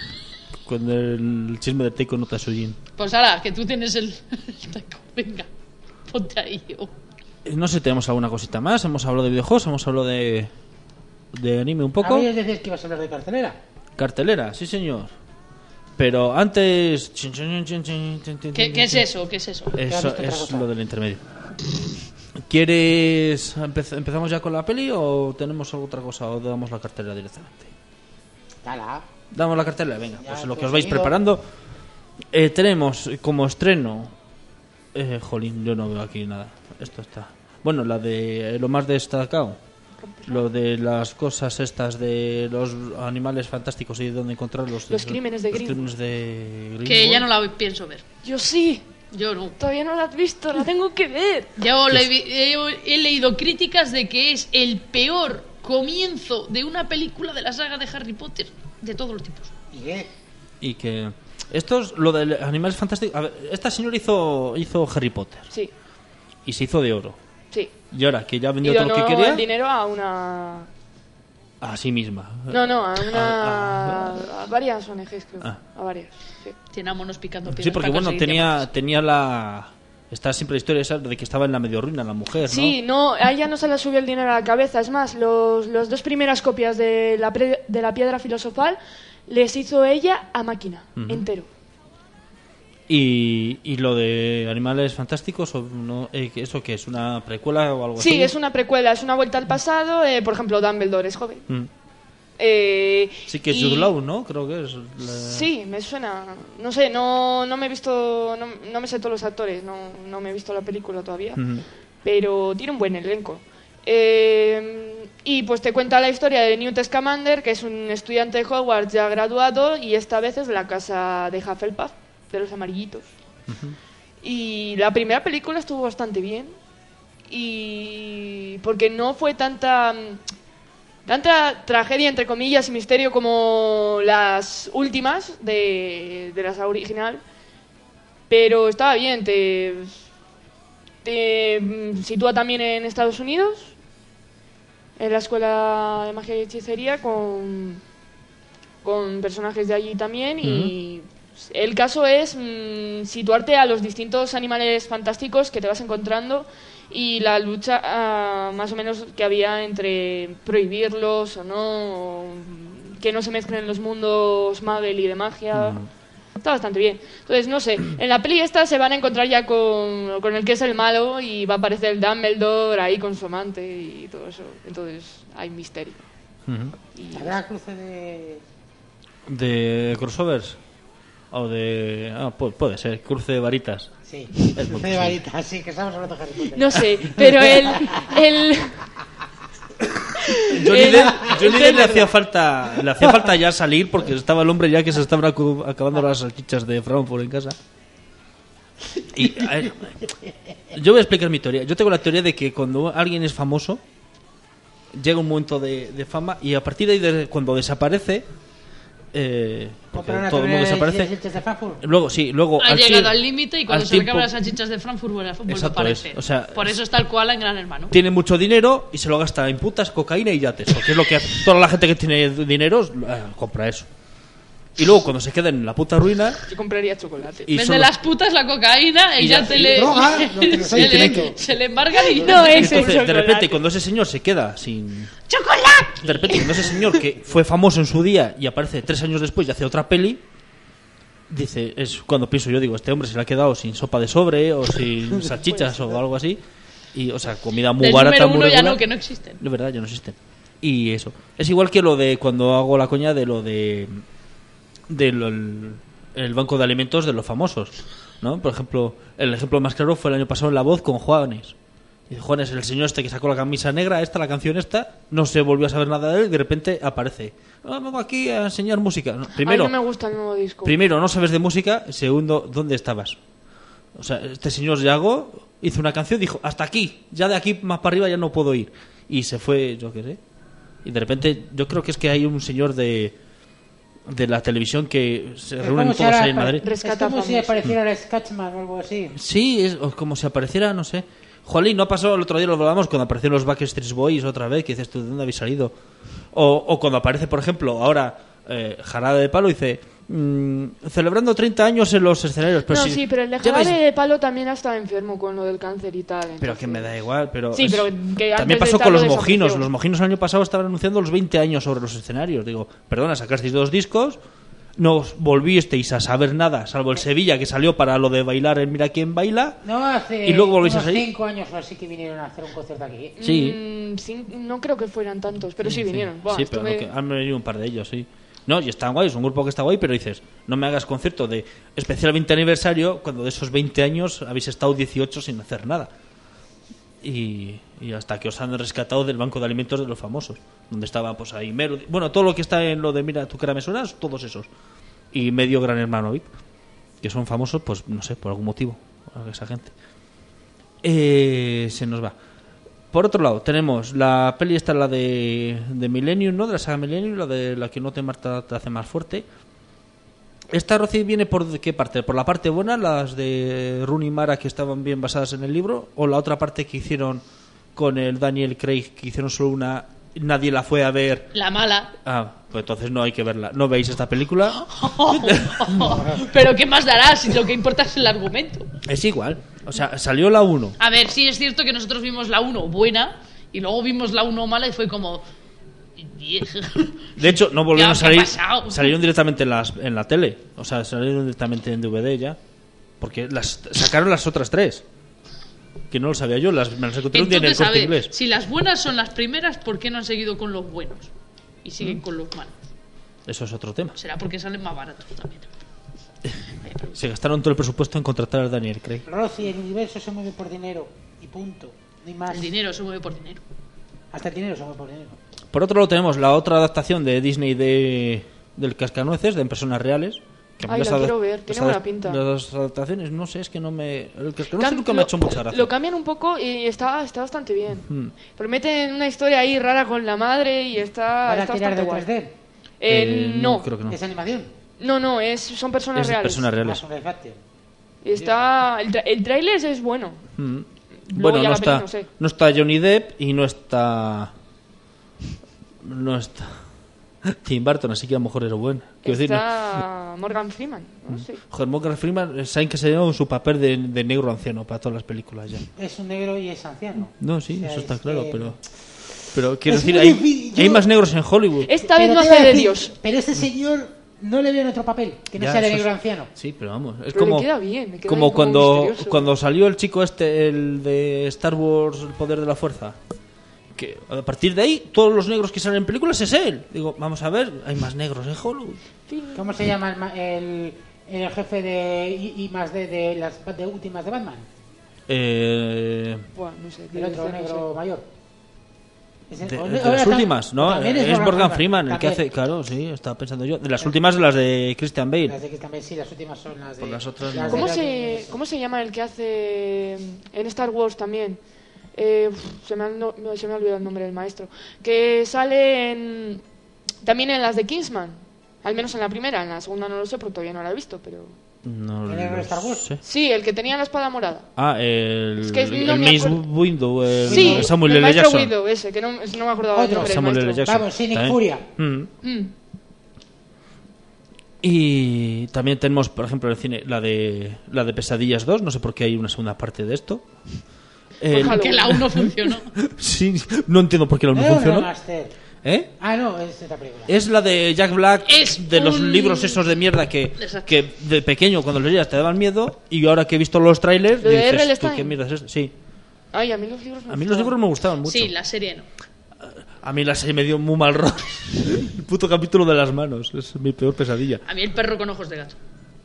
chisme del Taiko no Tatsujin. Pues ahora, que tú tienes el Taiko, venga, ponte ahí. No sé, tenemos alguna cosita más. Hemos hablado de videojuegos, hemos hablado de anime un poco. ¿Habías decir que ibas a hablar de cartelera? Cartelera, sí señor. Pero antes... ¿Qué es eso? ¿Qué es eso? Eso es lo del intermedio. ¿Quieres... ¿Empezamos ya con la peli o tenemos otra cosa o damos la cartelera directamente? Damos la cartelera, venga, Ya, pues lo que pues os vais seguido. preparando. Tenemos como estreno... jolín, yo no veo aquí nada. Esto está... Bueno, la de lo más destacado. Lo de las cosas estas de los animales fantásticos y dónde encontrarlos. Los crímenes de Greenwood. Que ya no la pienso ver. Yo sí. Yo no. Todavía no la has visto, la tengo que ver. Yo he leído críticas de que es el peor comienzo de una película de la saga de Harry Potter, de todos los tipos. ¿Y qué? Y que... Esto es lo de animales fantásticos. A ver, esta señora hizo Harry Potter. Sí, Y se hizo de oro. sí. Y ahora que ya ha Y vendido todo lo que donó quería, el dinero a una... a sí misma. No, a varias ONGs, creo. Ah. A varias, sí. Tenámonos picando piedras. Sí, porque para bueno, conseguir diamantes. tenía la... Está siempre la historia esa de que estaba en la medio ruina la mujer, ¿no? Sí, no, a ella no se le subió el dinero a la cabeza. Es más, los 2 primeras copias de la piedra filosofal les hizo ella a máquina, entero. Y lo de Animales Fantásticos, o no, ¿eso qué es? ¿Una precuela o algo así? Sí, es una precuela, es una vuelta al pasado. Por ejemplo, Dumbledore es joven. Sí, que es Jude Law, ¿no? Creo que es. Sí, me suena. No sé, no me he visto. No me sé todos los actores, no me he visto la película todavía. Pero tiene un buen elenco. Y pues te cuenta la historia de Newt Scamander, que es un estudiante de Hogwarts ya graduado, y esta vez es de la casa de Hufflepuff, de los amarillitos. Y la primera película estuvo bastante bien. Y porque no fue tanta tragedia, entre comillas, y misterio como las últimas de la saga original. Pero estaba bien, te sitúa también en Estados Unidos, en la escuela de magia y hechicería, con personajes de allí también. Y el caso es situarte a los distintos animales fantásticos que te vas encontrando y la lucha más o menos que había entre prohibirlos o no, o que no se mezclen los mundos Muggle y de magia. Está bastante bien. Entonces, no sé, en la peli esta se van a encontrar ya con el que es el malo y va a aparecer el Dumbledore ahí con su amante y todo eso. Entonces, hay misterio. ¿Habrá cruce de crossovers? O de... puede ser, cruce de varitas. Sí, cruce de varitas, sí, que estamos hablando de Harry Potter. No sé, pero Johnny Depp le hacía falta ya salir porque estaba el hombre ya que se estaban acabando las salchichas de Frankfurt en casa. Y yo voy a explicar mi teoría. Yo tengo la teoría de que cuando alguien es famoso llega un momento de fama y a partir de ahí cuando desaparece porque todo el mundo desaparece. Luego ha llegado al límite y cuando se acaban las salchichas de Frankfurt vuelve a aparecer. O sea, por eso está el koala en Gran Hermano. Tiene mucho dinero y se lo gasta en putas, cocaína y yates, porque es lo que hace toda la gente que tiene dinero, compra eso. Y luego cuando se queda en la puta ruina, yo compraría chocolate. Vende las putas, la cocaína y ya se le embargan y no es entonces, de repente cuando ese señor se queda sin ¡chocolate! De repente cuando ese señor que fue famoso en su día y aparece 3 años después y hace otra peli, dice, es cuando pienso yo, digo, este hombre se le ha quedado sin sopa de sobre o sin salchichas o algo así. Y, o sea, comida muy barata, muy regular. Ya no, que no existen. De verdad, ya no existen. Y eso. Es igual que lo de cuando hago la coña de lo de el banco de alimentos de los famosos, ¿no? Por ejemplo, el ejemplo más claro fue el año pasado en La Voz con Juanes. Y Juanes, el señor este que sacó la camisa negra, la canción esta, no se volvió a saber nada de él y de repente aparece. Vamos aquí a enseñar música. No, primero, no me gusta el nuevo disco. Primero, no sabes de música. Segundo, ¿dónde estabas? O sea, este señor Yago hizo una canción, dijo, hasta aquí, ya de aquí más para arriba ya no puedo ir. Y se fue, yo qué sé. Y de repente, yo creo que es que hay un señor de la televisión que se reúnen todos ahí en Madrid. Es como si apareciera el Sketchman o algo así. Sí, es como si apareciera, no sé. Jolín, no pasó el otro día, lo hablamos cuando aparecieron los Backstreet Boys otra vez, que dices tú, ¿de dónde habéis salido? O cuando aparece, por ejemplo, ahora Jarabe de Palo, dice, celebrando 30 años en los escenarios. Pero no, sí, pero el de Jarabe de Palo también ha estado enfermo con lo del cáncer y tal. Entonces... Pero que me da igual, pero... Sí, pero que también pasó con los Mojinos. Los Mojinos el año pasado estaban anunciando los 20 años sobre los escenarios. Digo, perdona, sacasteis 2 discos... No volvisteis a saber nada, salvo el Sevilla, que salió para lo de bailar en Mira quién baila. No, hace y luego volvéis a salir. 5 años o así que vinieron a hacer un concierto aquí. Sí. No creo que fueran tantos, pero sí vinieron. Buah, sí, pero han venido un par de ellos, sí. No, y están guay, es un grupo que está guay, pero dices, no me hagas concierto de especial 20 aniversario cuando de esos 20 años habéis estado 18 sin hacer nada. Y hasta que os han rescatado del banco de alimentos de los famosos, donde estaba pues ahí Mero, bueno, todo lo que está en lo de Mira tu cara me suena, todos esos, y medio Gran Hermano VIP, que son famosos, pues no sé, por algún motivo, esa gente. Se nos va. Por otro lado, tenemos la peli esta, la de Millennium, ¿no? De la saga Millennium, la de la que no te hace más fuerte. ¿Esta, Rocío, viene por qué parte? ¿Por la parte buena, las de Rooney y Mara que estaban bien basadas en el libro? ¿O la otra parte que hicieron con el Daniel Craig, que hicieron solo una, nadie la fue a ver? La mala. Ah, pues entonces no hay que verla. ¿No veis esta película? Pero ¿qué más dará si lo que importa es el argumento? Es igual. O sea, salió la 1. A ver, sí es cierto que nosotros vimos la 1 buena y luego vimos la 1 mala y fue como... De hecho, no volvieron a salir. Salieron directamente en la tele. O sea, salieron directamente en DVD ya. Porque sacaron las otras 3. Que no lo sabía yo. Me las encontré un día en el Corte Inglés. Si las buenas son las primeras, ¿por qué no han seguido con los buenos? Y siguen con los malos. Eso es otro tema. Será porque salen más baratos también. Se gastaron todo el presupuesto en contratar a Daniel Craig. Rosy, el universo se mueve por dinero. Y punto. No hay más. El dinero se mueve por dinero. Hasta el dinero se mueve por dinero. Por otro lado tenemos la otra adaptación de Disney del Cascanueces, de En personas reales. Que la quiero ver, tiene buena pinta. Las adaptaciones, no sé, es que no me... El Cascanueces nunca me ha hecho mucha gracia. Lo cambian un poco y está bastante bien. Pero meten una historia ahí rara con la madre y está bastante guay. ¿Para tirar de 3D? No. Creo que no. ¿Es animación? No, son personas reales. Personas reales. Está... El tráiler es bueno. Luego Bueno, ya no la peli está, no sé. no está Johnny Depp y no está Tim Burton, así que a lo mejor era buena. Quiero decir, Está Morgan Freeman, no sé. joder, Morgan Freeman, saben que se llama su papel de negro anciano para todas las películas ya. Es un negro y es anciano. No, sí, O sea, eso está es claro, que- pero quiero Es decir, muy hay, difícil, hay yo- más negros en Hollywood. Esta vez Pero no te hace voy a de decir, Dios. Pero este señor no le veo en otro papel que no Ya, sea de eso negro es- anciano. Sí, pero vamos, es Pero como le queda bien, le queda como bien, misterioso. cuando salió el chico este, el de Star Wars, el poder de la fuerza. Que a partir de ahí todos los negros que salen en películas es él. Digo, vamos a ver, hay más negros en Hollywood. ¿Cómo se llama el jefe de I más D de las de últimas de Batman? Buah, no sé. El otro no sé. negro mayor. Ese- De o- las o- últimas, ¿no? también Es Morgan Freeman el que también. hace, claro, sí, estaba pensando yo. De las últimas de las de Christian Bale. Las de que también sí, las últimas son las de. Por las otras las no. de ¿Cómo se llama el que hace en Star Wars también? Se me ha olvidado el nombre del maestro. Que sale también en las de Kingsman. Al menos en la primera. En la segunda no lo sé porque todavía no la he visto, pero... No ¿El negro de lo Star Wars? sé. Sí, el que tenía la espada morada. Ah, el, Es que no el me Mace acuerdo. Windu, Sí, Samuel el L. maestro Jackson. Windu, ese, que no me acordaba del Otro. nombre del Samuel L. maestro. Jackson. Vamos, sí, Nick También. Furia. Mm. Y también tenemos, por ejemplo, en el cine la de Pesadillas 2. No sé por qué hay una segunda parte de esto. Halloween. Que la 1 funcionó. Sí, no entiendo por qué la 1 Era un funcionó. remaster. ¿Eh? Ah, no, es esta película. Es la de Jack Black, Es de los un- libros esos de mierda que Exacto. de pequeño cuando los leías te daban miedo, y ahora que he visto los trailers ¿Lo de dices, R.L. "¿Tú qué Stein? mierda es esto?". Sí, Ay, a mí los libros a mí los libros me gustaban mucho. Sí, la serie no. A mí la serie me dio muy mal rollo. El puto capítulo de las manos es mi peor pesadilla. A mí el perro con ojos de gato.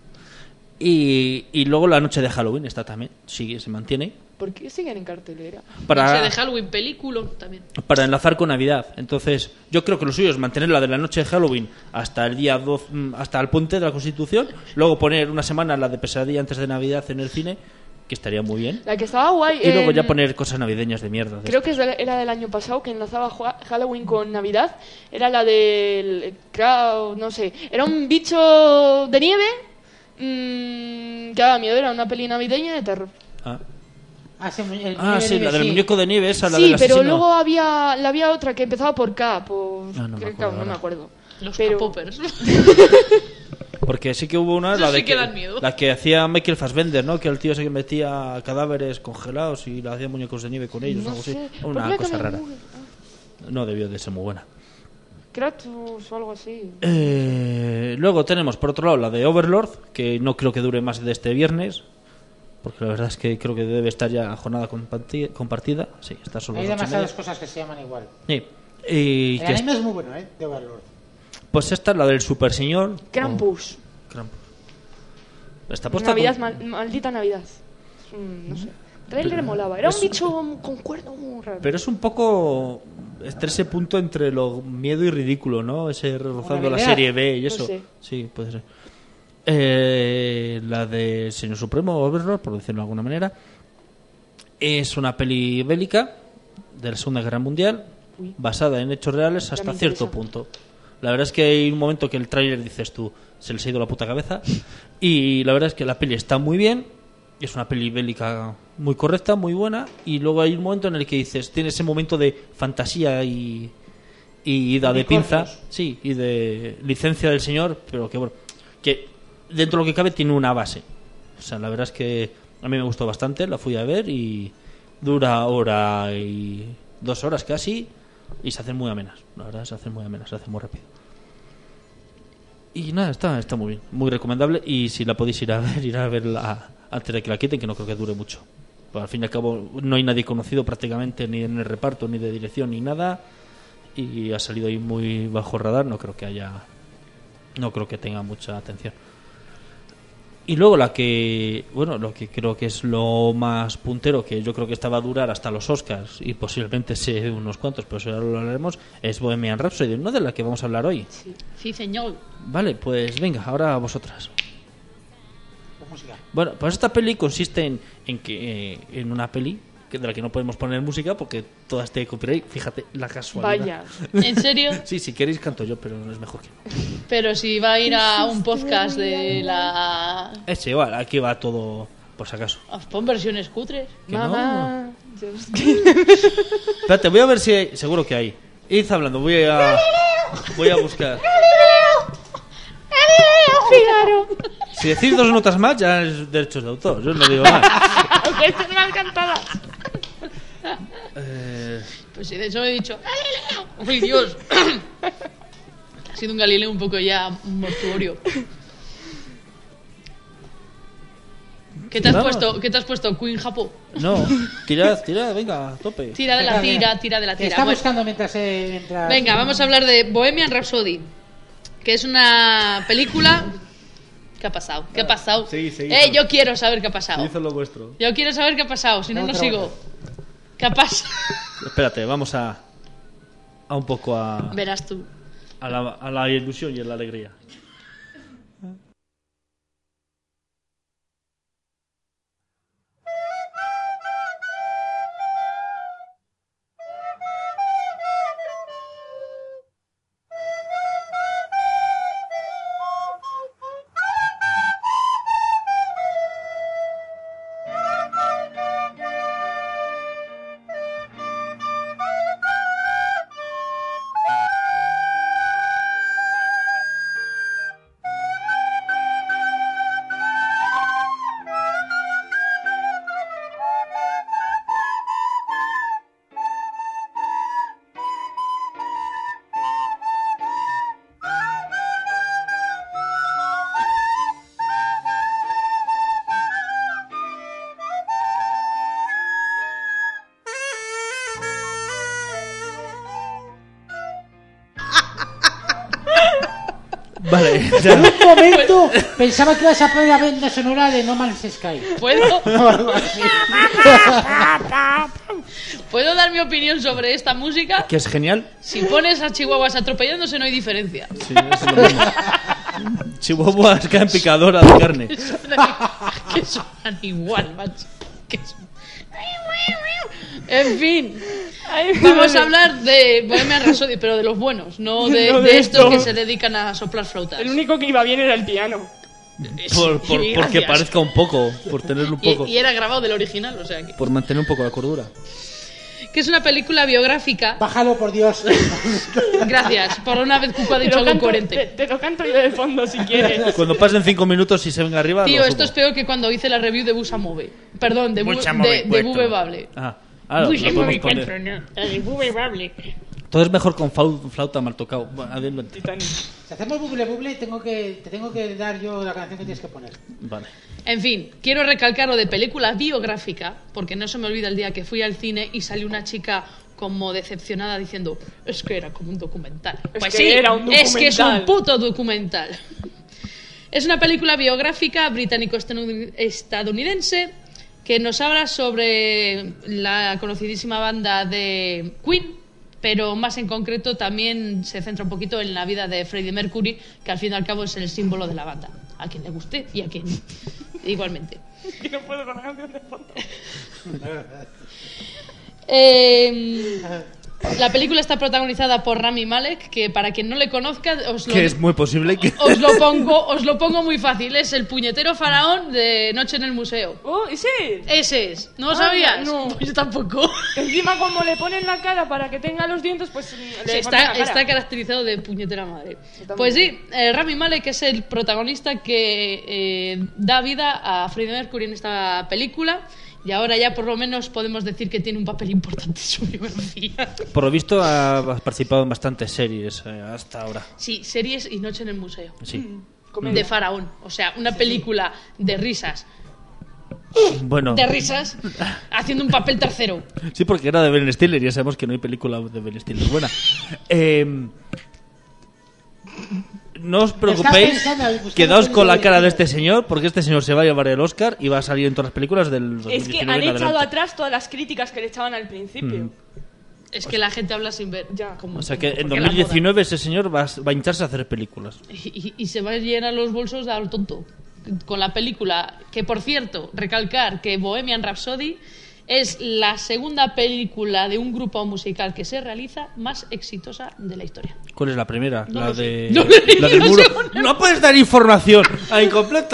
Y luego la noche de Halloween está también, sigue, se mantiene. ¿Por qué siguen en cartelera? Para, Noche de Halloween, película también. para enlazar con Navidad. Entonces, yo creo que lo suyo es mantener la de la noche de Halloween hasta el día 12, hasta el puente de la Constitución, luego poner una semana la de Pesadilla antes de Navidad en el cine, que estaría muy bien. La que estaba guay... Y luego ya poner cosas navideñas de mierda. Creo que era del año pasado, que enlazaba Halloween con Navidad. Era la del... no sé. Era un bicho de nieve que daba miedo. Era una peli navideña de terror. Sí, la del muñeco de nieve, esa, la Sí, del pero asesino. luego había otra que empezaba por K. No me creo que acuerdo no me ahora. acuerdo. Los Pero- K-popers. Porque sí que hubo una, Esos la de sí que dan miedo. la que hacía Michael Fassbender, ¿no? Que el tío se metía cadáveres congelados y le hacía muñecos de nieve con ellos, No algo así. sé. ¿Por Una qué la cosa cambian rara. de Google? No debió de ser muy buena. Kratos o algo así. Luego tenemos, por otro lado, la de Overlord, que no creo que dure más de este viernes, porque la verdad es que creo que debe estar ya a jornada compartida. Sí, está solo Hay las 8:30. demasiadas cosas que se llaman igual. Sí. Y El que anime es muy bueno, de Overlord. pues esta es la del Super Señor. Krampus. Krampus. Está puesta Navidad, con- maldita Navidad. No sé. El trailer molaba. Era un bicho con cuerno muy raro. Pero es un poco entre ese punto entre lo miedo y ridículo, ¿no? Ese rozando la Navidad. serie B y No eso. sé. Sí, puede ser. La de Señor Supremo, Overlord, por decirlo de alguna manera, es una peli bélica de la Segunda Guerra Mundial, basada en hechos reales Ya hasta me cierto interesa. punto. La verdad es que hay un momento que el tráiler dices tú, se les ha ido la puta cabeza, y la verdad es que la peli está muy bien, es una peli bélica muy correcta, muy buena, y luego hay un momento en el que dices, tiene ese momento de fantasía y ida de pinza, Unicornios. sí, y de licencia del señor, pero que bueno, que dentro de lo que cabe tiene una base. O sea, la verdad es que a mí me gustó bastante, la fui a ver y dura hora y 2 horas casi, y se hacen muy amenas, la verdad, se hacen muy amenas, se hacen muy rápido. Y nada, está muy bien, muy recomendable, y si la podéis ir a verla antes de que la quiten, que no creo que dure mucho. Pues al fin y al cabo no hay nadie conocido prácticamente ni en el reparto, ni de dirección, ni nada, y ha salido ahí muy bajo radar, no creo que tenga mucha atención. Y luego lo que creo que es lo más puntero, que yo creo que esta va a durar hasta los Oscars y posiblemente sé unos cuantos, pero eso ya lo hablaremos, es Bohemian Rhapsody, no de la que vamos a hablar hoy. Sí, señor. Vale, pues venga, ahora vosotras. Con música. Bueno, pues esta peli consiste en que en una peli de la que no podemos poner música porque todas te copyright. Fíjate la casualidad. Vaya. ¿En serio? Sí, si queréis canto yo, pero no es mejor que no. Pero si va a ir a un podcast de la... Ese igual, aquí va todo por si acaso. Pon versiones cutres. Que Mamá. no. Espérate, voy a ver si hay, seguro que hay. Id hablando, voy a buscar. Fígaro. Si decís 2 notas más, ya es derechos de autor. Yo no digo más. Aunque estén mal cantadas. Pues sí, de hecho he dicho Galileo. ¡Uy, Dios! Ha sido un Galileo un poco ya mortuorio. ¿Qué te has Vamos. puesto? ¿Qué te has puesto? Queen Japo. No, tirad, venga, a tope. Tira de la tira. Que está Bueno, buscando mientras... venga, vamos a hablar de Bohemian Rhapsody, que es una película... ¿Qué ha pasado? ¿Qué ha pasado? Sí. Yo quiero saber qué ha pasado. Hizo lo vuestro. Yo quiero saber qué ha pasado, si no, no sigo. ¿Qué ha pasado? Espérate, vamos a un poco a Verás tú. la ilusión y a la alegría. Vale, ya. En un momento pensaba que ibas a poner la banda sonora de No Man's Sky. ¿Puedo? O algo así. ¿Puedo dar mi opinión sobre esta música? Que es genial. Si pones a chihuahuas atropellándose no hay diferencia. Sí, es lo mismo. Chihuahuas caen picadora de carne. Que suenan igual, macho. En fin, vamos a hablar de Bohemian Rhapsody, pero de los buenos, no de de estos estos. que se dedican a soplar flautas. El único que iba bien era el piano. Porque Gracias. parezca un poco, por tenerlo un poco. Y era grabado del original, o sea que... Por mantener un poco la cordura. Que es una película biográfica. Bájalo, por Dios. Gracias, por una vez Cuco ha dicho algo coherente. Te lo canto yo de fondo si quieres. Cuando pasen 5 minutos y se venga arriba. Tío, lo esto subo. es peor que cuando hice la review de Busa Move. Perdón, de Bube Bable. Ah, ahora lo podemos poner. Todo es mejor con flauta mal tocado. Bueno, adelante. Si hacemos buble buble, te tengo que dar yo la canción que tienes que poner. Vale. En fin, quiero recalcar lo de película biográfica, porque no se me olvida el día que fui al cine y salió una chica como decepcionada diciendo, es que era como un documental. Pues que sí, era un es que es un documental. puto documental. Es una película biográfica británico-estadounidense que nos habla sobre la conocidísima banda de Queen, pero más en concreto también se centra un poquito en la vida de Freddie Mercury, que al fin y al cabo es el símbolo de la banda. A quien le guste y a quien igualmente. Que no puedo con la canción de fondo. La película está protagonizada por Rami Malek, que para quien no le conozca Que es muy posible que. os lo pongo muy fácil. Es el puñetero faraón de Noche en el Museo. Oh, ¿y sí? Ese es. ¿No lo Ah, sabías? no. Pues yo tampoco. Encima como le ponen la cara para que tenga los dientes, pues le ponen la cara. Está caracterizado de puñetera madre. también. Pues sí, Rami Malek es el protagonista que da vida a Freddie Mercury en esta película. Y ahora ya por lo menos podemos decir que tiene un papel importante en su biografía. Por lo visto ha participado en bastantes series hasta ahora. Sí, series y Noche en el Museo. Sí. Comedia. De Faraón. O sea, una película de risas. Bueno. De risas. Haciendo un papel tercero. Sí, porque era de Ben Stiller. Ya sabemos que no hay película de Ben Stiller buena. No os preocupéis, quedaos con la cara de este señor, porque este señor se va a llevar el Oscar y va a salir en todas las películas del 2019 Es que han en echado adelante. atrás todas las críticas que le echaban al principio. Es que la gente habla sin ver. Ya. Como- O sea que en porque la 2019 ese señor va a hincharse a hacer películas. moda. Y se va a llenar los bolsos de al tonto. Con la película, que por cierto, recalcar que Bohemian Rhapsody es la segunda película de un grupo musical que se realiza más exitosa de la historia. ¿Cuál es la primera? No la lo sé. de No lo he la del leído, muro. según- No puedes dar información incompleta.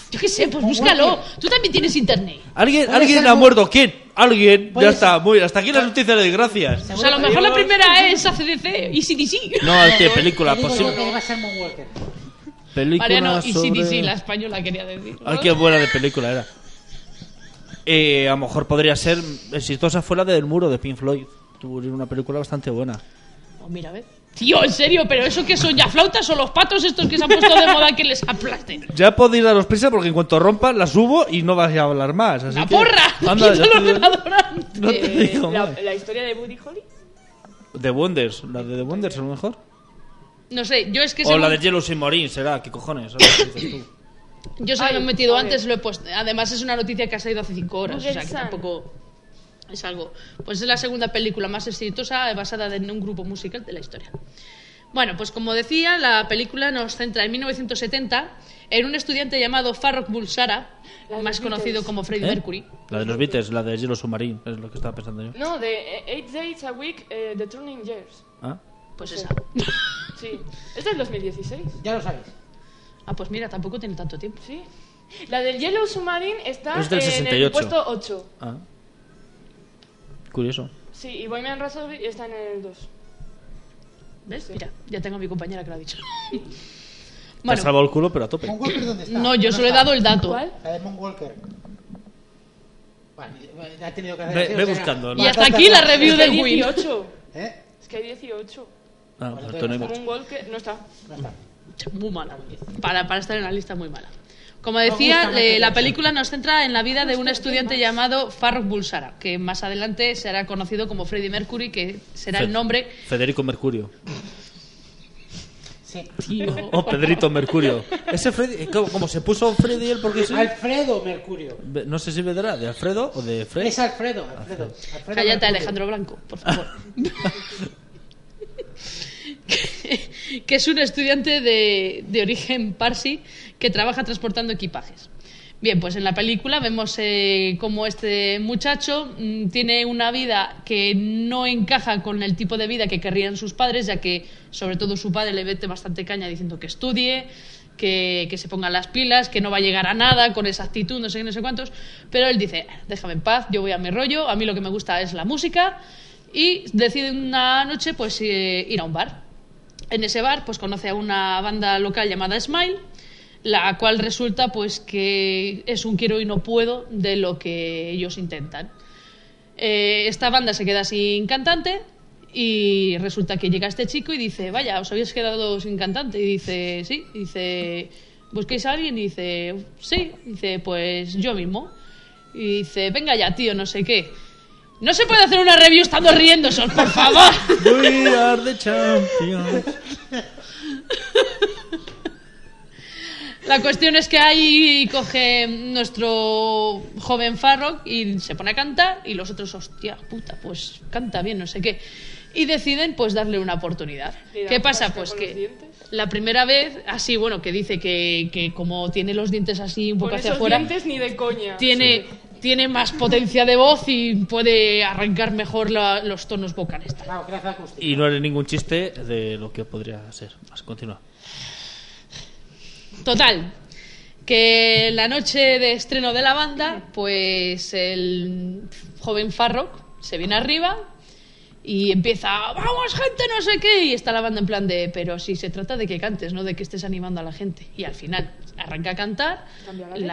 Yo qué sé, pues búscalo. Tú también tienes internet. ¿Alguien ser ha muy- muerto? ¿Quién? ¿Alguien? Puede Ya ser. está. Hasta aquí las noticias de gracias. O sea, a lo mejor la primera es ACDC y CDC. No, tío, película. Te digo Posible. que va a ser Moonwalker. Película Mariano y sobre... CDC, la española quería decir. Ay, qué buena de película era. A lo mejor podría ser exitosa fue la del Muro de Pink Floyd. Tuvo una película bastante buena. Oh, mira, a ver. Tío, en serio, pero ¿eso qué son? ¿Ya flautas o los patos estos que se han puesto de moda que les aplasten? Ya podéis daros prisa porque en cuanto rompan la subo y no vais a hablar más. Así ¡La que- porra! Anda, ¡Quita ya el te digo- ordenador antes! No te digo más. La historia de Buddy Holly. The Wonders. La de The Wonders a lo mejor. No sé, yo es que O la de Yellow Submarine será. ¿Qué cojones? Ahora qué dices tú. Yo se lo Ay, he metido a ver. antes, lo he puesto. Además es una noticia que ha salido hace 5 horas, o sea que Google Sun. tampoco es algo. Pues es la segunda película más exitosa basada en un grupo musical de la historia. Bueno, pues como decía, la película nos centra en 1970 en un estudiante llamado Farrokh Bulsara, Las más Beatles. conocido como Freddie ¿Eh? Mercury. La de los Beatles, la de Yellow Submarine. Es lo que estaba pensando yo. No, de 8 Days a Week, The Turning Years. ¿Ah? Pues Sí. esa. Sí. Es del 2016. Ya lo sabéis. Ah, pues mira, tampoco tiene tanto tiempo. Sí. La del Yellow Submarine está Es del en 68. el puesto 8. Ah. Curioso. Sí, y Bohemian Rhapsody está en el 2. ¿Ves? Sí. Mira, ya tengo a mi compañera que lo ha dicho. Te has Bueno, salvado el culo, pero a tope. ¿Moonwalker dónde está? no, yo ¿Dónde solo he está? dado el dato. ¿Cuál? La de Moonwalker. Vale, ha tenido que hacer Ve- así, ve o sea, buscando, ¿no? Y hasta aquí la review Es que de hay Queen. 18. ¿Eh? Es que hay 18. Ah, pues esto no hay mucho. Moonwalker no está. No está. Muy mala. Para estar en la lista, muy mala. Como Me decía, gusta Michael la Jackson. película nos centra en la vida de un estudiante llamado Farrokh Bulsara, que más adelante será conocido como Freddie Mercury, que será el nombre. Federico Mercurio. Sí. Tío. O Pedrito Mercurio. Ese Freddy, como se puso Freddy él porque sí. Alfredo Mercurio. No sé si vendrá de Alfredo o de Fred. Es Alfredo. Alfredo Cállate, Mercurio. Alejandro Blanco, por favor. que es un estudiante de origen parsi que trabaja transportando equipajes. Bien, pues en la película vemos cómo este muchacho tiene una vida que no encaja con el tipo de vida que querrían sus padres, ya que sobre todo su padre le mete bastante caña diciendo que estudie, que se ponga las pilas, que no va a llegar a nada con esa actitud, no sé qué, no sé cuántos, pero él dice, déjame en paz, yo voy a mi rollo, a mí lo que me gusta es la música, y decide una noche pues ir a un bar. En ese bar pues conoce a una banda local llamada Smile, la cual resulta pues que es un quiero y no puedo de lo que ellos intentan. Esta banda se queda sin cantante y resulta que llega este chico y dice, vaya, os habéis quedado sin cantante. Y dice, sí. Y dice, ¿busquéis a alguien? Y dice, sí. Y dice, pues yo mismo. Y dice, venga ya, tío, no sé qué. No se puede hacer una review estando riéndose, por favor. We are the champions. La cuestión es que ahí coge nuestro joven Farrokh y se pone a cantar y los otros, hostia puta, pues canta bien, no sé qué. Y deciden pues darle una oportunidad. Le da ¿Qué un pasa? casco Pues con los que dientes. la primera vez, así bueno, que dice que como tiene los dientes así un poco Con hacia esos afuera, dientes ni de coña. tiene más potencia de voz y puede arrancar mejor los tonos vocales. tal. Claro, gracias acústica. Y no haré ningún chiste de lo que podría ser. Más, continúa. Total, que la noche de estreno de la banda, pues el joven Farrokh se viene arriba y empieza, vamos gente, no sé qué, y está la banda en plan de, pero si se trata de que cantes, no de que estés animando a la gente. Y al final arranca a cantar, Cambia la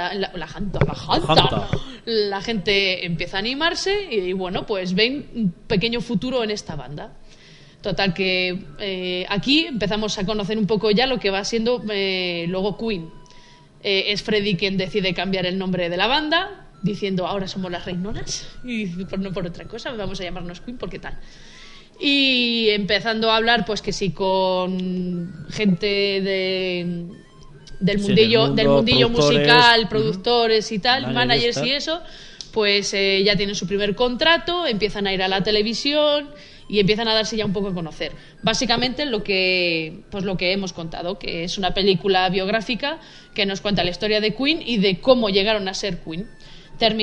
la la gente empieza a animarse y bueno, pues ven un pequeño futuro en esta banda. Total, que aquí empezamos a conocer un poco ya lo que va siendo luego Queen. Es Freddie quien decide cambiar el nombre de la banda, diciendo ahora somos las Reinonas, y no por otra cosa, vamos a llamarnos Queen porque tal. Y empezando a hablar, pues que sí, con gente del Sí, mundillo, del mundo, productores, musical, productores y tal, managers, managers tal. y eso, pues ya tienen su primer contrato, empiezan a ir a la televisión y empiezan a darse ya un poco a conocer. Básicamente lo que hemos contado, que es una película biográfica que nos cuenta la historia de Queen y de cómo llegaron a ser Queen.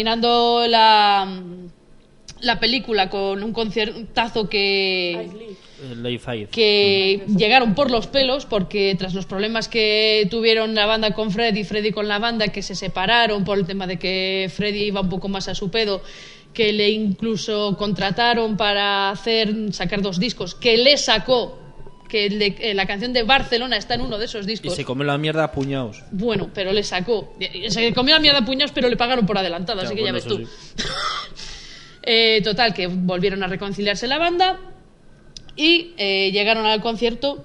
Terminando la película con un conciertazo que... Ice League. que llegaron por los pelos porque tras los problemas que tuvieron la banda con Freddy con la banda, que se separaron por el tema de que Freddy iba un poco más a su pedo, que le incluso contrataron para sacar 2 discos, que le sacó, que la canción de Barcelona está en uno de esos discos. Y se comió la mierda a puñados. Bueno, pero le sacó. Se comió la mierda a puñados, pero le pagaron por adelantado, así que ya ves tú. Sí. Total, que volvieron a reconciliarse la banda y llegaron al concierto,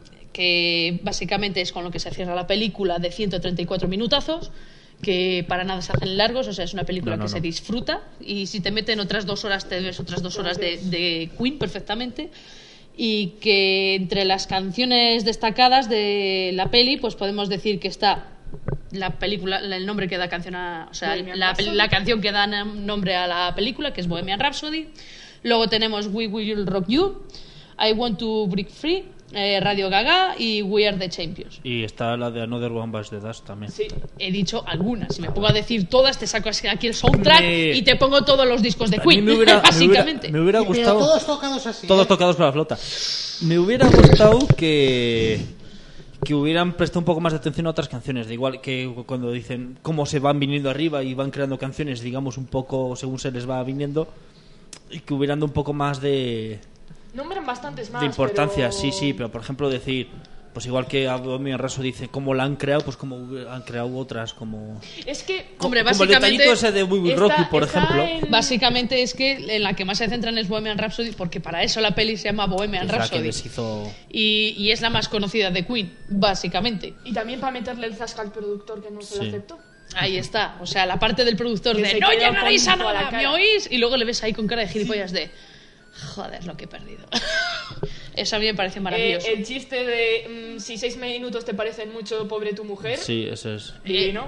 que básicamente es con lo que se cierra la película, de 134 minutazos, que para nada se hacen largos, o sea, es una película que se disfruta, y si te meten otras 2 horas, te ves otras 2 horas de Queen perfectamente. Y que entre las canciones destacadas de la peli, pues podemos decir que está la película, el nombre que da canción o sea, la canción que da nombre a la película, que es Bohemian Rhapsody. Luego tenemos We Will Rock You, I Want to Break Free, Radio Gaga y We Are the Champions. Y está la de Another One Bites the Dust también. Sí, he dicho algunas. Si me pongo a decir todas, te saco aquí el soundtrack y te pongo todos los discos de Queen, básicamente. Me hubiera gustado. Pero todos tocados así. Todos tocados con la flauta. Me hubiera gustado que hubieran prestado un poco más de atención a otras canciones, de igual que cuando dicen cómo se van viniendo arriba y van creando canciones, digamos, un poco según se les va viniendo, y que hubieran dado un poco más de... Nombran bastantes más. De importancia, pero... sí, pero por ejemplo decir, pues igual que a Bohemian Rhapsody dice cómo la han creado, pues como han creado otras, como... Es que... Hombre, como el detallito ese de We Will Rock You, por ejemplo. Básicamente es que en la que más se centran es Bohemian Rhapsody, porque para eso la peli se llama Bohemian Es la Rhapsody. que les hizo... y es la más conocida de Queen, básicamente. Y también para meterle el zasca al productor, que no se lo aceptó. Ahí está, o sea, la parte del productor Que de se no quedó llegaréis a con toda la nada, ¿me cara. oís? Y luego le ves ahí con cara de gilipollas de joder, lo que he perdido. Eso a mí me parece maravilloso. El chiste de si 6 minutos te parecen mucho, pobre tu mujer. Sí, eso es. Divino.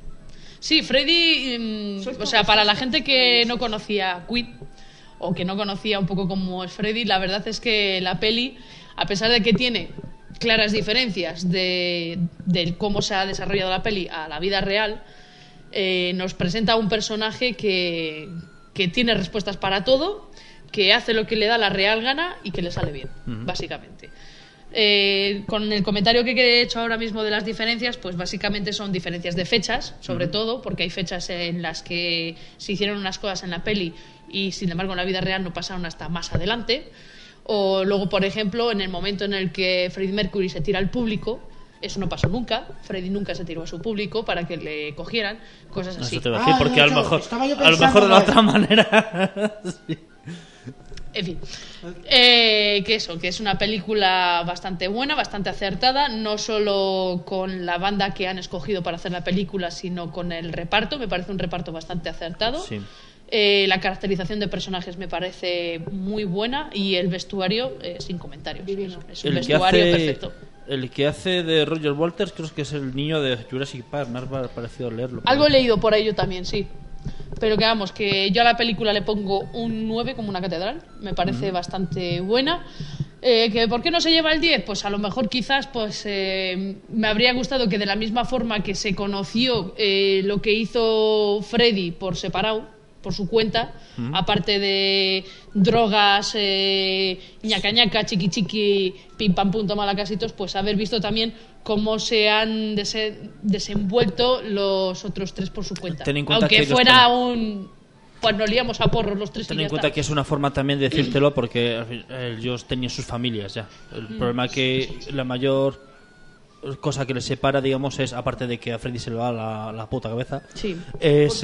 Sí, Freddy, o sea, para la gente que no conocía Queen o que no conocía un poco cómo es Freddy, la verdad es que la peli, a pesar de que tiene claras diferencias de cómo se ha desarrollado la peli a la vida real, nos presenta un personaje que tiene respuestas para todo, que hace lo que le da la real gana y que le sale bien, básicamente. Con el comentario que he hecho ahora mismo de las diferencias, pues básicamente son diferencias de fechas, sobre todo, porque hay fechas en las que se hicieron unas cosas en la peli y sin embargo en la vida real no pasaron hasta más adelante. O luego, por ejemplo, en el momento en el que Freddie Mercury se tira al público, eso no pasó nunca. Freddie nunca se tiró a su público para que le cogieran, cosas así. Eso te iba a decir, porque a lo mejor de la mal. otra manera. Sí. En fin, que es una película bastante buena, bastante acertada, no solo con la banda que han escogido para hacer la película, sino con el reparto. Me parece un reparto bastante acertado. Sí. La caracterización de personajes me parece muy buena y el vestuario, sin comentarios. Es un vestuario perfecto. El que hace de Roger Walters, creo que es el niño de Jurassic Park. Me ha parecido leerlo. Algo he leído por ello también, sí. Pero que vamos, que yo a la película le pongo un 9 como una catedral. Me parece bastante buena. ¿Que ¿Por qué no se lleva el 10? Pues a lo mejor quizás pues me habría gustado que de la misma forma que se conoció lo que hizo Freddy por separado, por su cuenta, aparte de drogas, ñaca ñaca, chiqui chiqui, pim pam pum, toma la casitos, pues haber visto también cómo se han desenvuelto los otros tres por su cuenta. Aunque fuera pues nos liamos a porros los tres. Ten en cuenta que es una forma también de decírtelo, porque ellos tenían sus familias ya. El problema que la mayor cosa que les separa, digamos, es, aparte de que a Freddy se le va la puta cabeza, sí, es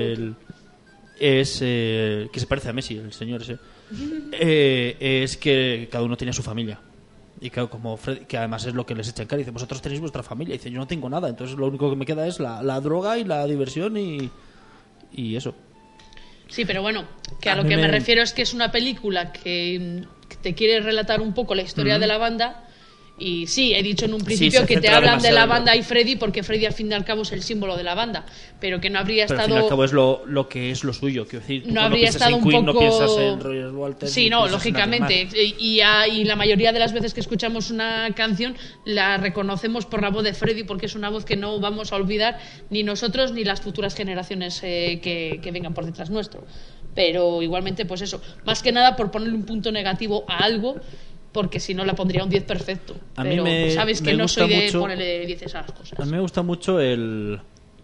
que se parece a Messi, el señor ese. Es que cada uno tiene su familia. Y claro, como Freddy, que además es lo que les echa en cara, dice, vosotros tenéis vuestra familia. Y dice, yo no tengo nada, entonces lo único que me queda es la droga y la diversión y eso. Sí, pero bueno, que a lo que me refiero es que es una película que te quiere relatar un poco la historia de la banda. Y sí, he dicho en un principio que te hablan de la banda y Freddy, porque Freddy al fin y al cabo es el símbolo de la banda, pero que no habría pero estado... al fin y al cabo es lo que es lo suyo, quiero decir, no habría estado en un Queen, poco... no piensas en Roger Walters. Sí, no, lógicamente, y la mayoría de las veces que escuchamos una canción la reconocemos por la voz de Freddy, porque es una voz que no vamos a olvidar ni nosotros ni las futuras generaciones que vengan por detrás nuestro. Pero igualmente, pues eso, más que nada por ponerle un punto negativo a algo porque si no la pondría un 10 perfecto. A pero mí me, sabes que me no gusta soy de mucho, ponerle 10 a las cosas. A mí me gusta mucho el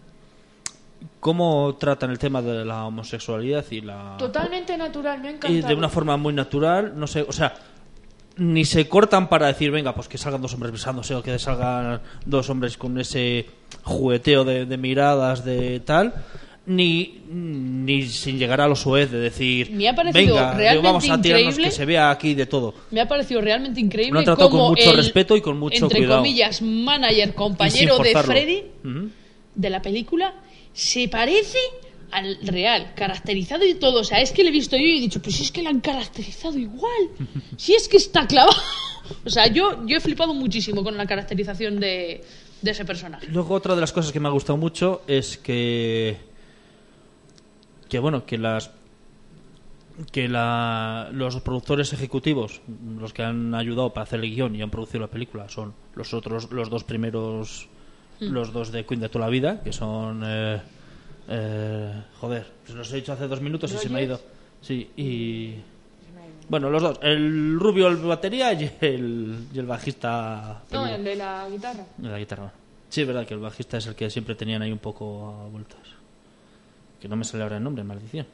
cómo tratan el tema de la homosexualidad y la... Totalmente natural, me ha encantado. Y de una forma muy natural, no sé, o sea, ni se cortan para decir, venga, pues que salgan dos hombres besándose o que salgan dos hombres con ese jugueteo de miradas, de tal, ni sin llegar a lo soez de decir, Me ha parecido venga, realmente vamos a tirarnos increíble. que se vea aquí de todo. Me ha parecido realmente increíble Lo han tratado cómo con mucho el, respeto y con mucho entre cuidado. comillas, manager, Y compañero sin de forzarlo. Freddy Ujú. de la película se parece al real, caracterizado y todo. O sea, es que le he visto yo y he dicho, pues si es que la han caracterizado igual, si es que está clavado. O sea, yo he flipado muchísimo con la caracterización de ese personaje. Luego otra de las cosas que me ha gustado mucho es que bueno, que los productores ejecutivos, los que han ayudado para hacer el guión y han producido la película, son los dos primeros, los dos de Queen de toda la vida, que son joder, pues los he dicho hace 2 minutos y se me ha ido. Sí, y bueno, los dos, el rubio, el batería y el bajista. No, el de la guitarra. De la guitarra. Sí, es verdad que el bajista es el que siempre tenían ahí un poco a vueltas. Que no me sale ahora el nombre, maldición.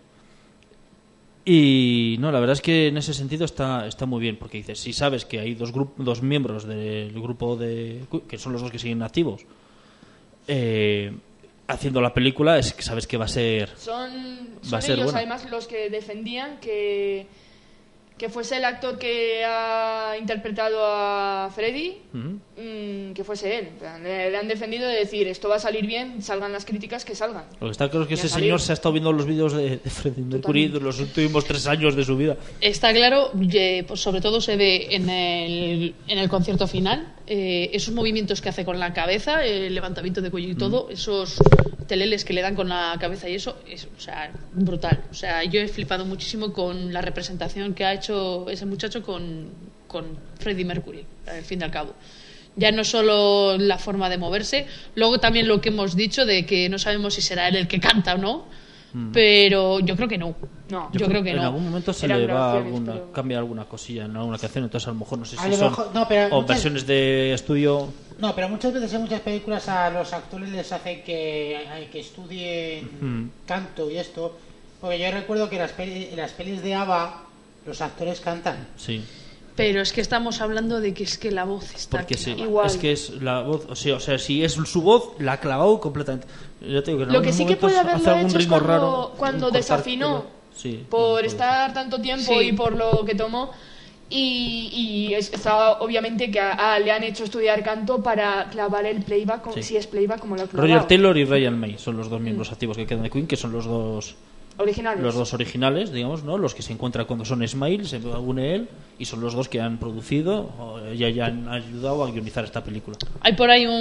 Y no, la verdad es que en ese sentido está muy bien, porque dices, si sabes que hay dos miembros del grupo que son los dos que siguen activos, haciendo la película, es que sabes que va a ser Son ellos buena. además los que defendían que fuese el actor que ha interpretado a Freddy, que fuese él. Le han defendido de decir, esto va a salir bien, salgan las críticas que salgan. Lo que está claro es que Y a ese salir. señor se ha estado viendo los vídeos de Freddie Mercury de los últimos 3 años de su vida. Está claro, pues sobre todo se ve en el concierto final, esos movimientos que hace con la cabeza, el levantamiento de cuello y todo, esos teleles que le dan con la cabeza y eso, es, o sea, brutal. O sea, yo he flipado muchísimo con la representación que ha hecho ese muchacho con Freddie Mercury, al fin y al cabo. Ya no solo la forma de moverse, luego también lo que hemos dicho de que no sabemos si será él el que canta o no, pero yo creo que no. No. Yo creo que en no. algún momento se Eran le va grabaciones, pero... cambia alguna cosilla en alguna canción, entonces a lo mejor no sé A si lo son mejor- no, pero o muchas- versiones de estudio. No, pero muchas veces en muchas películas a los actores les hacen que estudien canto y esto. Porque yo recuerdo que en las pelis de ABBA los actores cantan. Sí, Pero es que estamos hablando de que es que la voz está porque sí, clavada. Igual. es que es la voz, o sea, si es su voz, la ha clavado completamente. Yo te digo que en Lo que algunos sí que puede momentos hace haberlo algún hecho es ritmo cuando, raro, cuando cortar, desafinó, sí, por puede estar tanto tiempo Sí. y por lo que tomó. Y está obviamente que le han hecho estudiar canto para clavar el playback, Sí. si es playback como lo ha clavado. Roger Taylor y Ryan May son los dos miembros activos que quedan de Queen, que son los dos originales, digamos, ¿no? Los que se encuentran cuando son Smile, se une él, y son los dos que han producido y han ayudado a guionizar esta película. Hay por ahí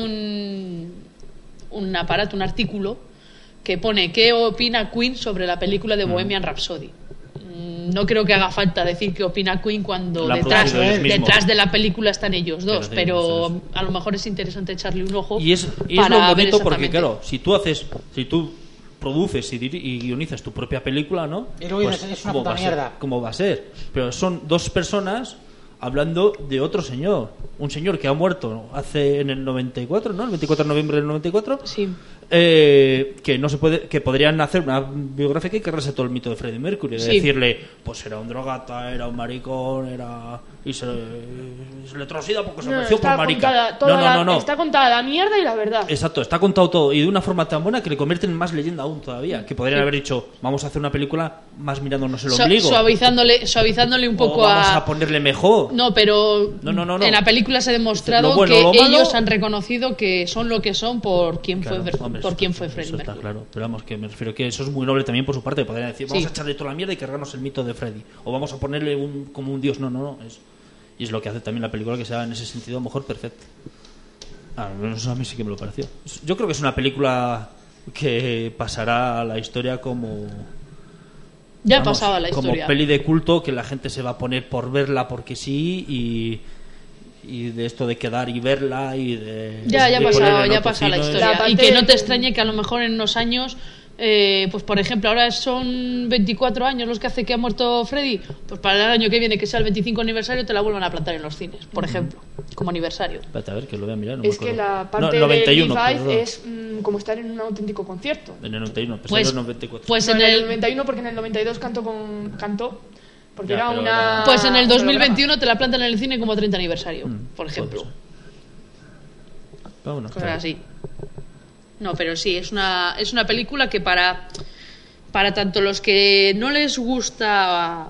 un aparato, un artículo que pone qué opina Queen sobre la película de Bohemian Rhapsody. No creo que haga falta decir qué opina Queen cuando La han detrás, producido ellos mismos. detrás de la película están ellos dos, Pero sí, pero a lo mejor es interesante echarle un ojo Y es para lo ver bonito porque, exactamente. claro, si tú produces y guionizas tu propia película, ¿no? Y luego dices, es una ¿cómo puta va a ser? mierda. ¿Cómo va a ser? Pero son dos personas hablando de otro señor. Un señor que ha muerto en el 94, ¿no? El 24 de noviembre del 94. Sí. Que no se puede, que podrían hacer una biografía que cargase todo el mito de Freddie Mercury, de Sí. decirle, pues era un drogata, era un maricón, y se le entró sida porque se No, ofreció está por marica. contada toda No. está contada la mierda y la verdad. Exacto, está contado todo y de una forma tan buena que le convierten en más leyenda aún todavía. Que podrían haber dicho, vamos a hacer una película más mirándonos el ombligo. Suavizándole un poco o vamos a ponerle mejor. No, pero No. en la película se ha demostrado Lo bueno, que lo malo- ellos han reconocido que son lo que son por quién Claro, fue hombre, por eso quién está- fue Freddie eso está Mercury. claro, pero vamos, que me refiero que eso es muy noble también por su parte. Podrían decir, vamos Sí. a echarle toda la mierda y cargarnos el mito de Freddie. O vamos a ponerle como un dios. No. Y es lo que hace también la película, que sea en ese sentido a lo mejor perfecta. Al menos a mí sí que me lo pareció. Yo creo que es una película que pasará a la historia como... Ya vamos, pasaba la como historia. peli de culto que la gente se va a poner por verla porque sí y de esto de quedar y verla y de Ya de pasaba poner en ya pasa la autocine. historia. La Y que parte no te de- extrañe que a lo mejor en unos años pues por ejemplo, ahora son 24 años los que hace que ha muerto Freddy, pues para el año que viene, que sea el 25 aniversario, te la vuelvan a plantar en los cines, por ejemplo, como aniversario. Espérate, a ver, que lo voy a mirar. No Es me que acuerdo. la parte No, del 91, Revive perdón. es como estar en un auténtico concierto. En el 91, Pues- en el 94. Pues No, en en el el 91 porque en el 92 cantó porque Ya, era pero una... era- Pues en el un 2021 te la plantan en el cine como 30 aniversario, por ejemplo. puede ser. Pero bueno, Cosas está así. No, pero sí, es una película que para tanto los que no les gusta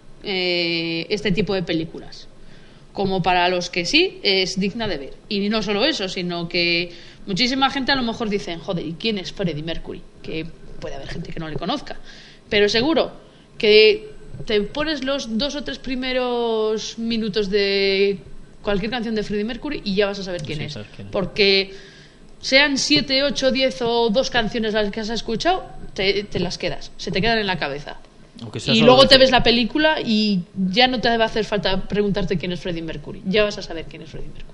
este tipo de películas como para los que sí, es digna de ver. Y no solo eso, sino que muchísima gente a lo mejor dicen, joder, ¿y quién es Freddie Mercury? Que puede haber gente que no le conozca. Pero seguro que te pones los 2 o 3 primeros minutos de cualquier canción de Freddie Mercury y ya vas a saber quién Sí, es. sabes quién es. Porque sean 7, 8, 10 o 2 canciones las que has escuchado, te las quedas, se te quedan en la cabeza. Aunque sea Y solo luego te de- ves la película y ya no te va a hacer falta preguntarte quién es Freddie Mercury. Ya vas a saber quién es Freddie Mercury.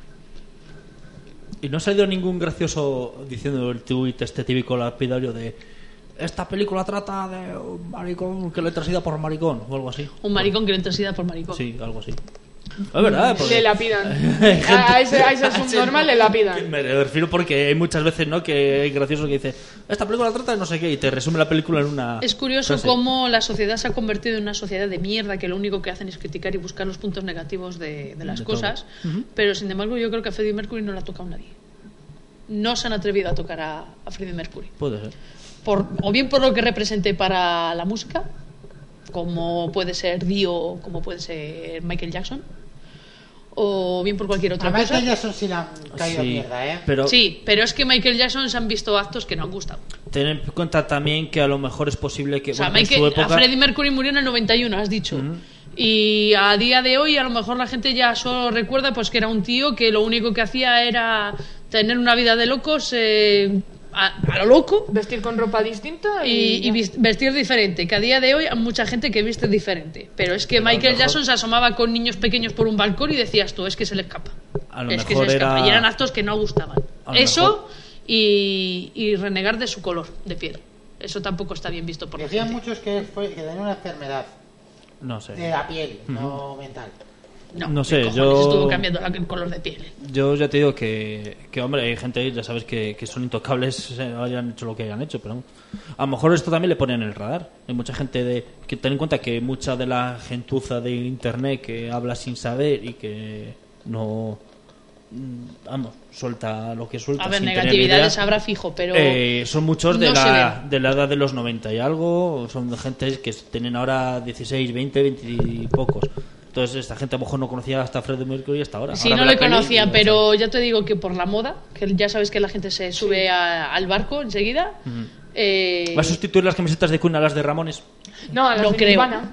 Y no ha salido ningún gracioso diciendo el tuit este típico lapidario de esta película trata de un maricón que le trasida por maricón o algo así. Un maricón que le entra sida por maricón. Sí, algo así. Es verdad, porque Le lapidan. Hay gente- a ese subnormal le lapidan. me refiero porque hay muchas veces, ¿no?, que hay gracioso que dice esta película trata de no sé qué y te resume la película en una Es curioso frase. cómo la sociedad se ha convertido en una sociedad de mierda que lo único que hacen es criticar y buscar los puntos negativos de las De cosas. todo. Pero sin embargo yo creo que a Freddie Mercury no le ha tocado nadie. No se han atrevido a tocar a Freddie Mercury. Puede ser. O bien por lo que represente para la música, como puede ser Dio, como puede ser Michael Jackson, o bien por cualquier otra A Michael cosa. Jackson sí le han caído Sí, mierda, ¿eh? pero Sí, pero es que Michael Jackson se han visto actos que no han gustado. ten en cuenta también que a lo mejor es posible que O sea, bueno, en su Michael, época a Freddie Mercury murió en el 91, has dicho. Y a día de hoy a lo mejor la gente ya solo recuerda pues que era un tío que lo único que hacía era tener una vida de locos a lo loco Vestir con ropa distinta y vestir diferente, que a día de hoy hay mucha gente que viste diferente. Pero es que Michael Jackson se asomaba con niños pequeños por un balcón y decías tú, es que se le escapa. A lo Es que se mejor le escapa. era- Y eran actos que no gustaban. A lo Eso mejor- y renegar de su color de piel. Eso tampoco está bien visto por la Decían gente. muchos que tenía una enfermedad no sé. de la piel, no mental. No sé, ¿qué cojones yo- estuvo cambiando el color de piel. Yo ya te digo que hombre, hay gente, ya sabes, que son intocables, hayan hecho lo que hayan hecho, pero a lo mejor esto también le ponen en el radar. Hay mucha gente que ten en cuenta que mucha de la gentuza de internet que habla sin saber y que no, vamos, suelta lo que suelta. A ver, sin tener negatividades idea. habrá fijo, pero Son muchos de no se de la edad de los 90 y algo, son de gente que tienen ahora 16, 20, 20 y pocos. Entonces esta gente a lo mejor no conocía hasta Freddie Mercury hasta ahora. sí, Ahora no ve le la peli conocía, y- pero ya te digo que por la moda, que ya sabes que la gente se sube al barco enseguida. ¿Va a sustituir las camisetas de Queen a las de Ramones? No, a las No de creo. Nirvana.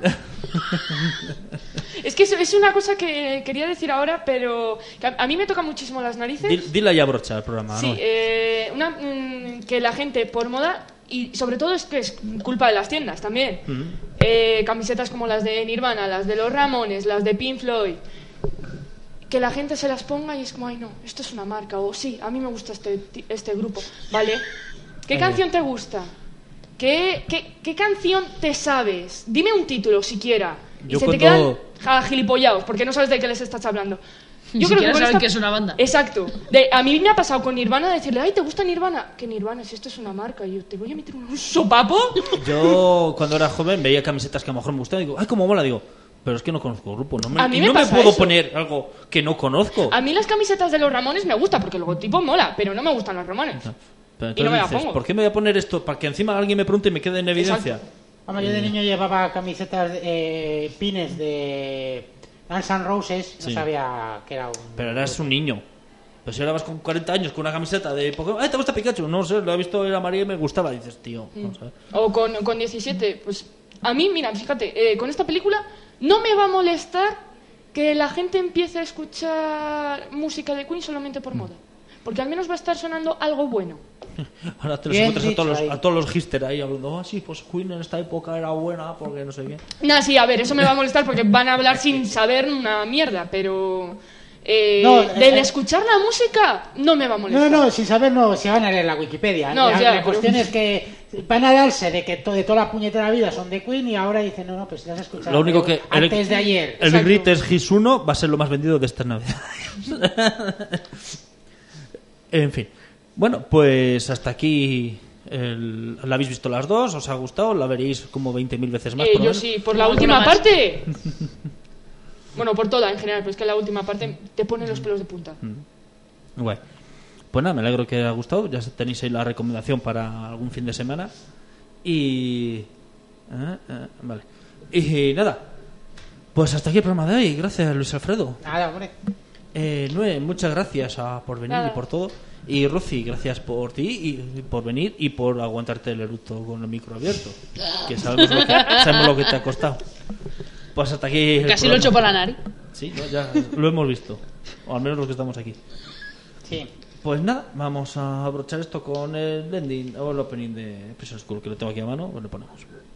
Es que es una cosa que quería decir ahora, pero que a mí me toca muchísimo las narices. Dila ya brocha al programa, Sí, ¿no? que la gente por moda, y sobre todo es que es culpa de las tiendas también, camisetas como las de Nirvana, las de los Ramones, las de Pink Floyd, que la gente se las ponga y es como, ay no, esto es una marca, o sí, a mí me gusta este grupo, ¿vale? ¿Qué canción te gusta? ¿Qué canción te sabes? Dime un título siquiera. Yo y se cuando- te quedan gilipollados porque no sabes de qué les estás hablando. Ni siquiera con saben que es una banda. Exacto. A mí me ha pasado con Nirvana decirle, ay, ¿te gusta Nirvana? Que Nirvana, si esto es una marca, y yo te voy a meter un sopapo. Yo cuando era joven veía camisetas que a lo mejor me gustaban y digo, ay, cómo mola, digo, pero es que no conozco el grupo, A mí y me no me pasa puedo eso. poner algo que no conozco. A mí las camisetas de los Ramones me gustan porque el logotipo mola, pero no me gustan los Ramones. Pero y no me la entonces dices, pongo. ¿por qué me voy a poner esto? Para que encima alguien me pregunte y me quede en evidencia. Exacto. Vamos, yo de niño llevaba camisetas, pines de Guns N' Roses, no Sí. sabía que era un... Pero eras un niño. Pues si ahora vas con 40 años con una camiseta de Pokémon, ¡ay, te gusta Pikachu! No sé, lo he visto en María y me gustaba. Dices, tío, vamos a ver. O con 17, pues a mí, mira, fíjate, con esta película no me va a molestar que la gente empiece a escuchar música de Queen solamente por moda. Porque al menos va a estar sonando algo bueno. Ahora te los Bien encuentras dicho ahí. a todos los hipster ahí hablando, sí, pues Queen en esta época era buena porque no sé qué. No, sí, a ver, eso me va a molestar porque van a hablar sin saber una mierda, pero... No, del escuchar la música no me va a molestar. No, sin saber no, se van a leer la Wikipedia. No, la ya, la cuestión pero- es que van a darse de que de toda la puñetera vida son de Queen y ahora dicen, no, pues si las has escuchado Lo único que antes de ayer. El Greatest Hits 1 va a ser lo más vendido de estas navidades. En fin. Bueno, pues hasta aquí la habéis visto las dos, os ha gustado, la veréis como 20.000 veces más. Yo sí, por la última parte. Bueno, por toda en general, pero es que la última parte te pone los pelos de punta. Bueno, pues nada, me alegro que os haya gustado. Ya tenéis ahí la recomendación para algún fin de semana. Y... vale. Y nada, pues hasta aquí el programa de hoy. Gracias, Luis Alfredo. Nada, hombre. Noé, muchas gracias por venir y por todo. Y Rosy, gracias por ti y por venir y por aguantarte el eructo con el micro abierto. Que sabemos lo que te ha costado. Pues hasta aquí. Casi lo he hecho por la nariz. Sí, ¿no? Ya lo hemos visto. O al menos los que estamos aquí. Sí. Pues nada, vamos a abrochar esto con el ending o el opening de Prison School, que lo tengo aquí a mano. Pues lo ponemos.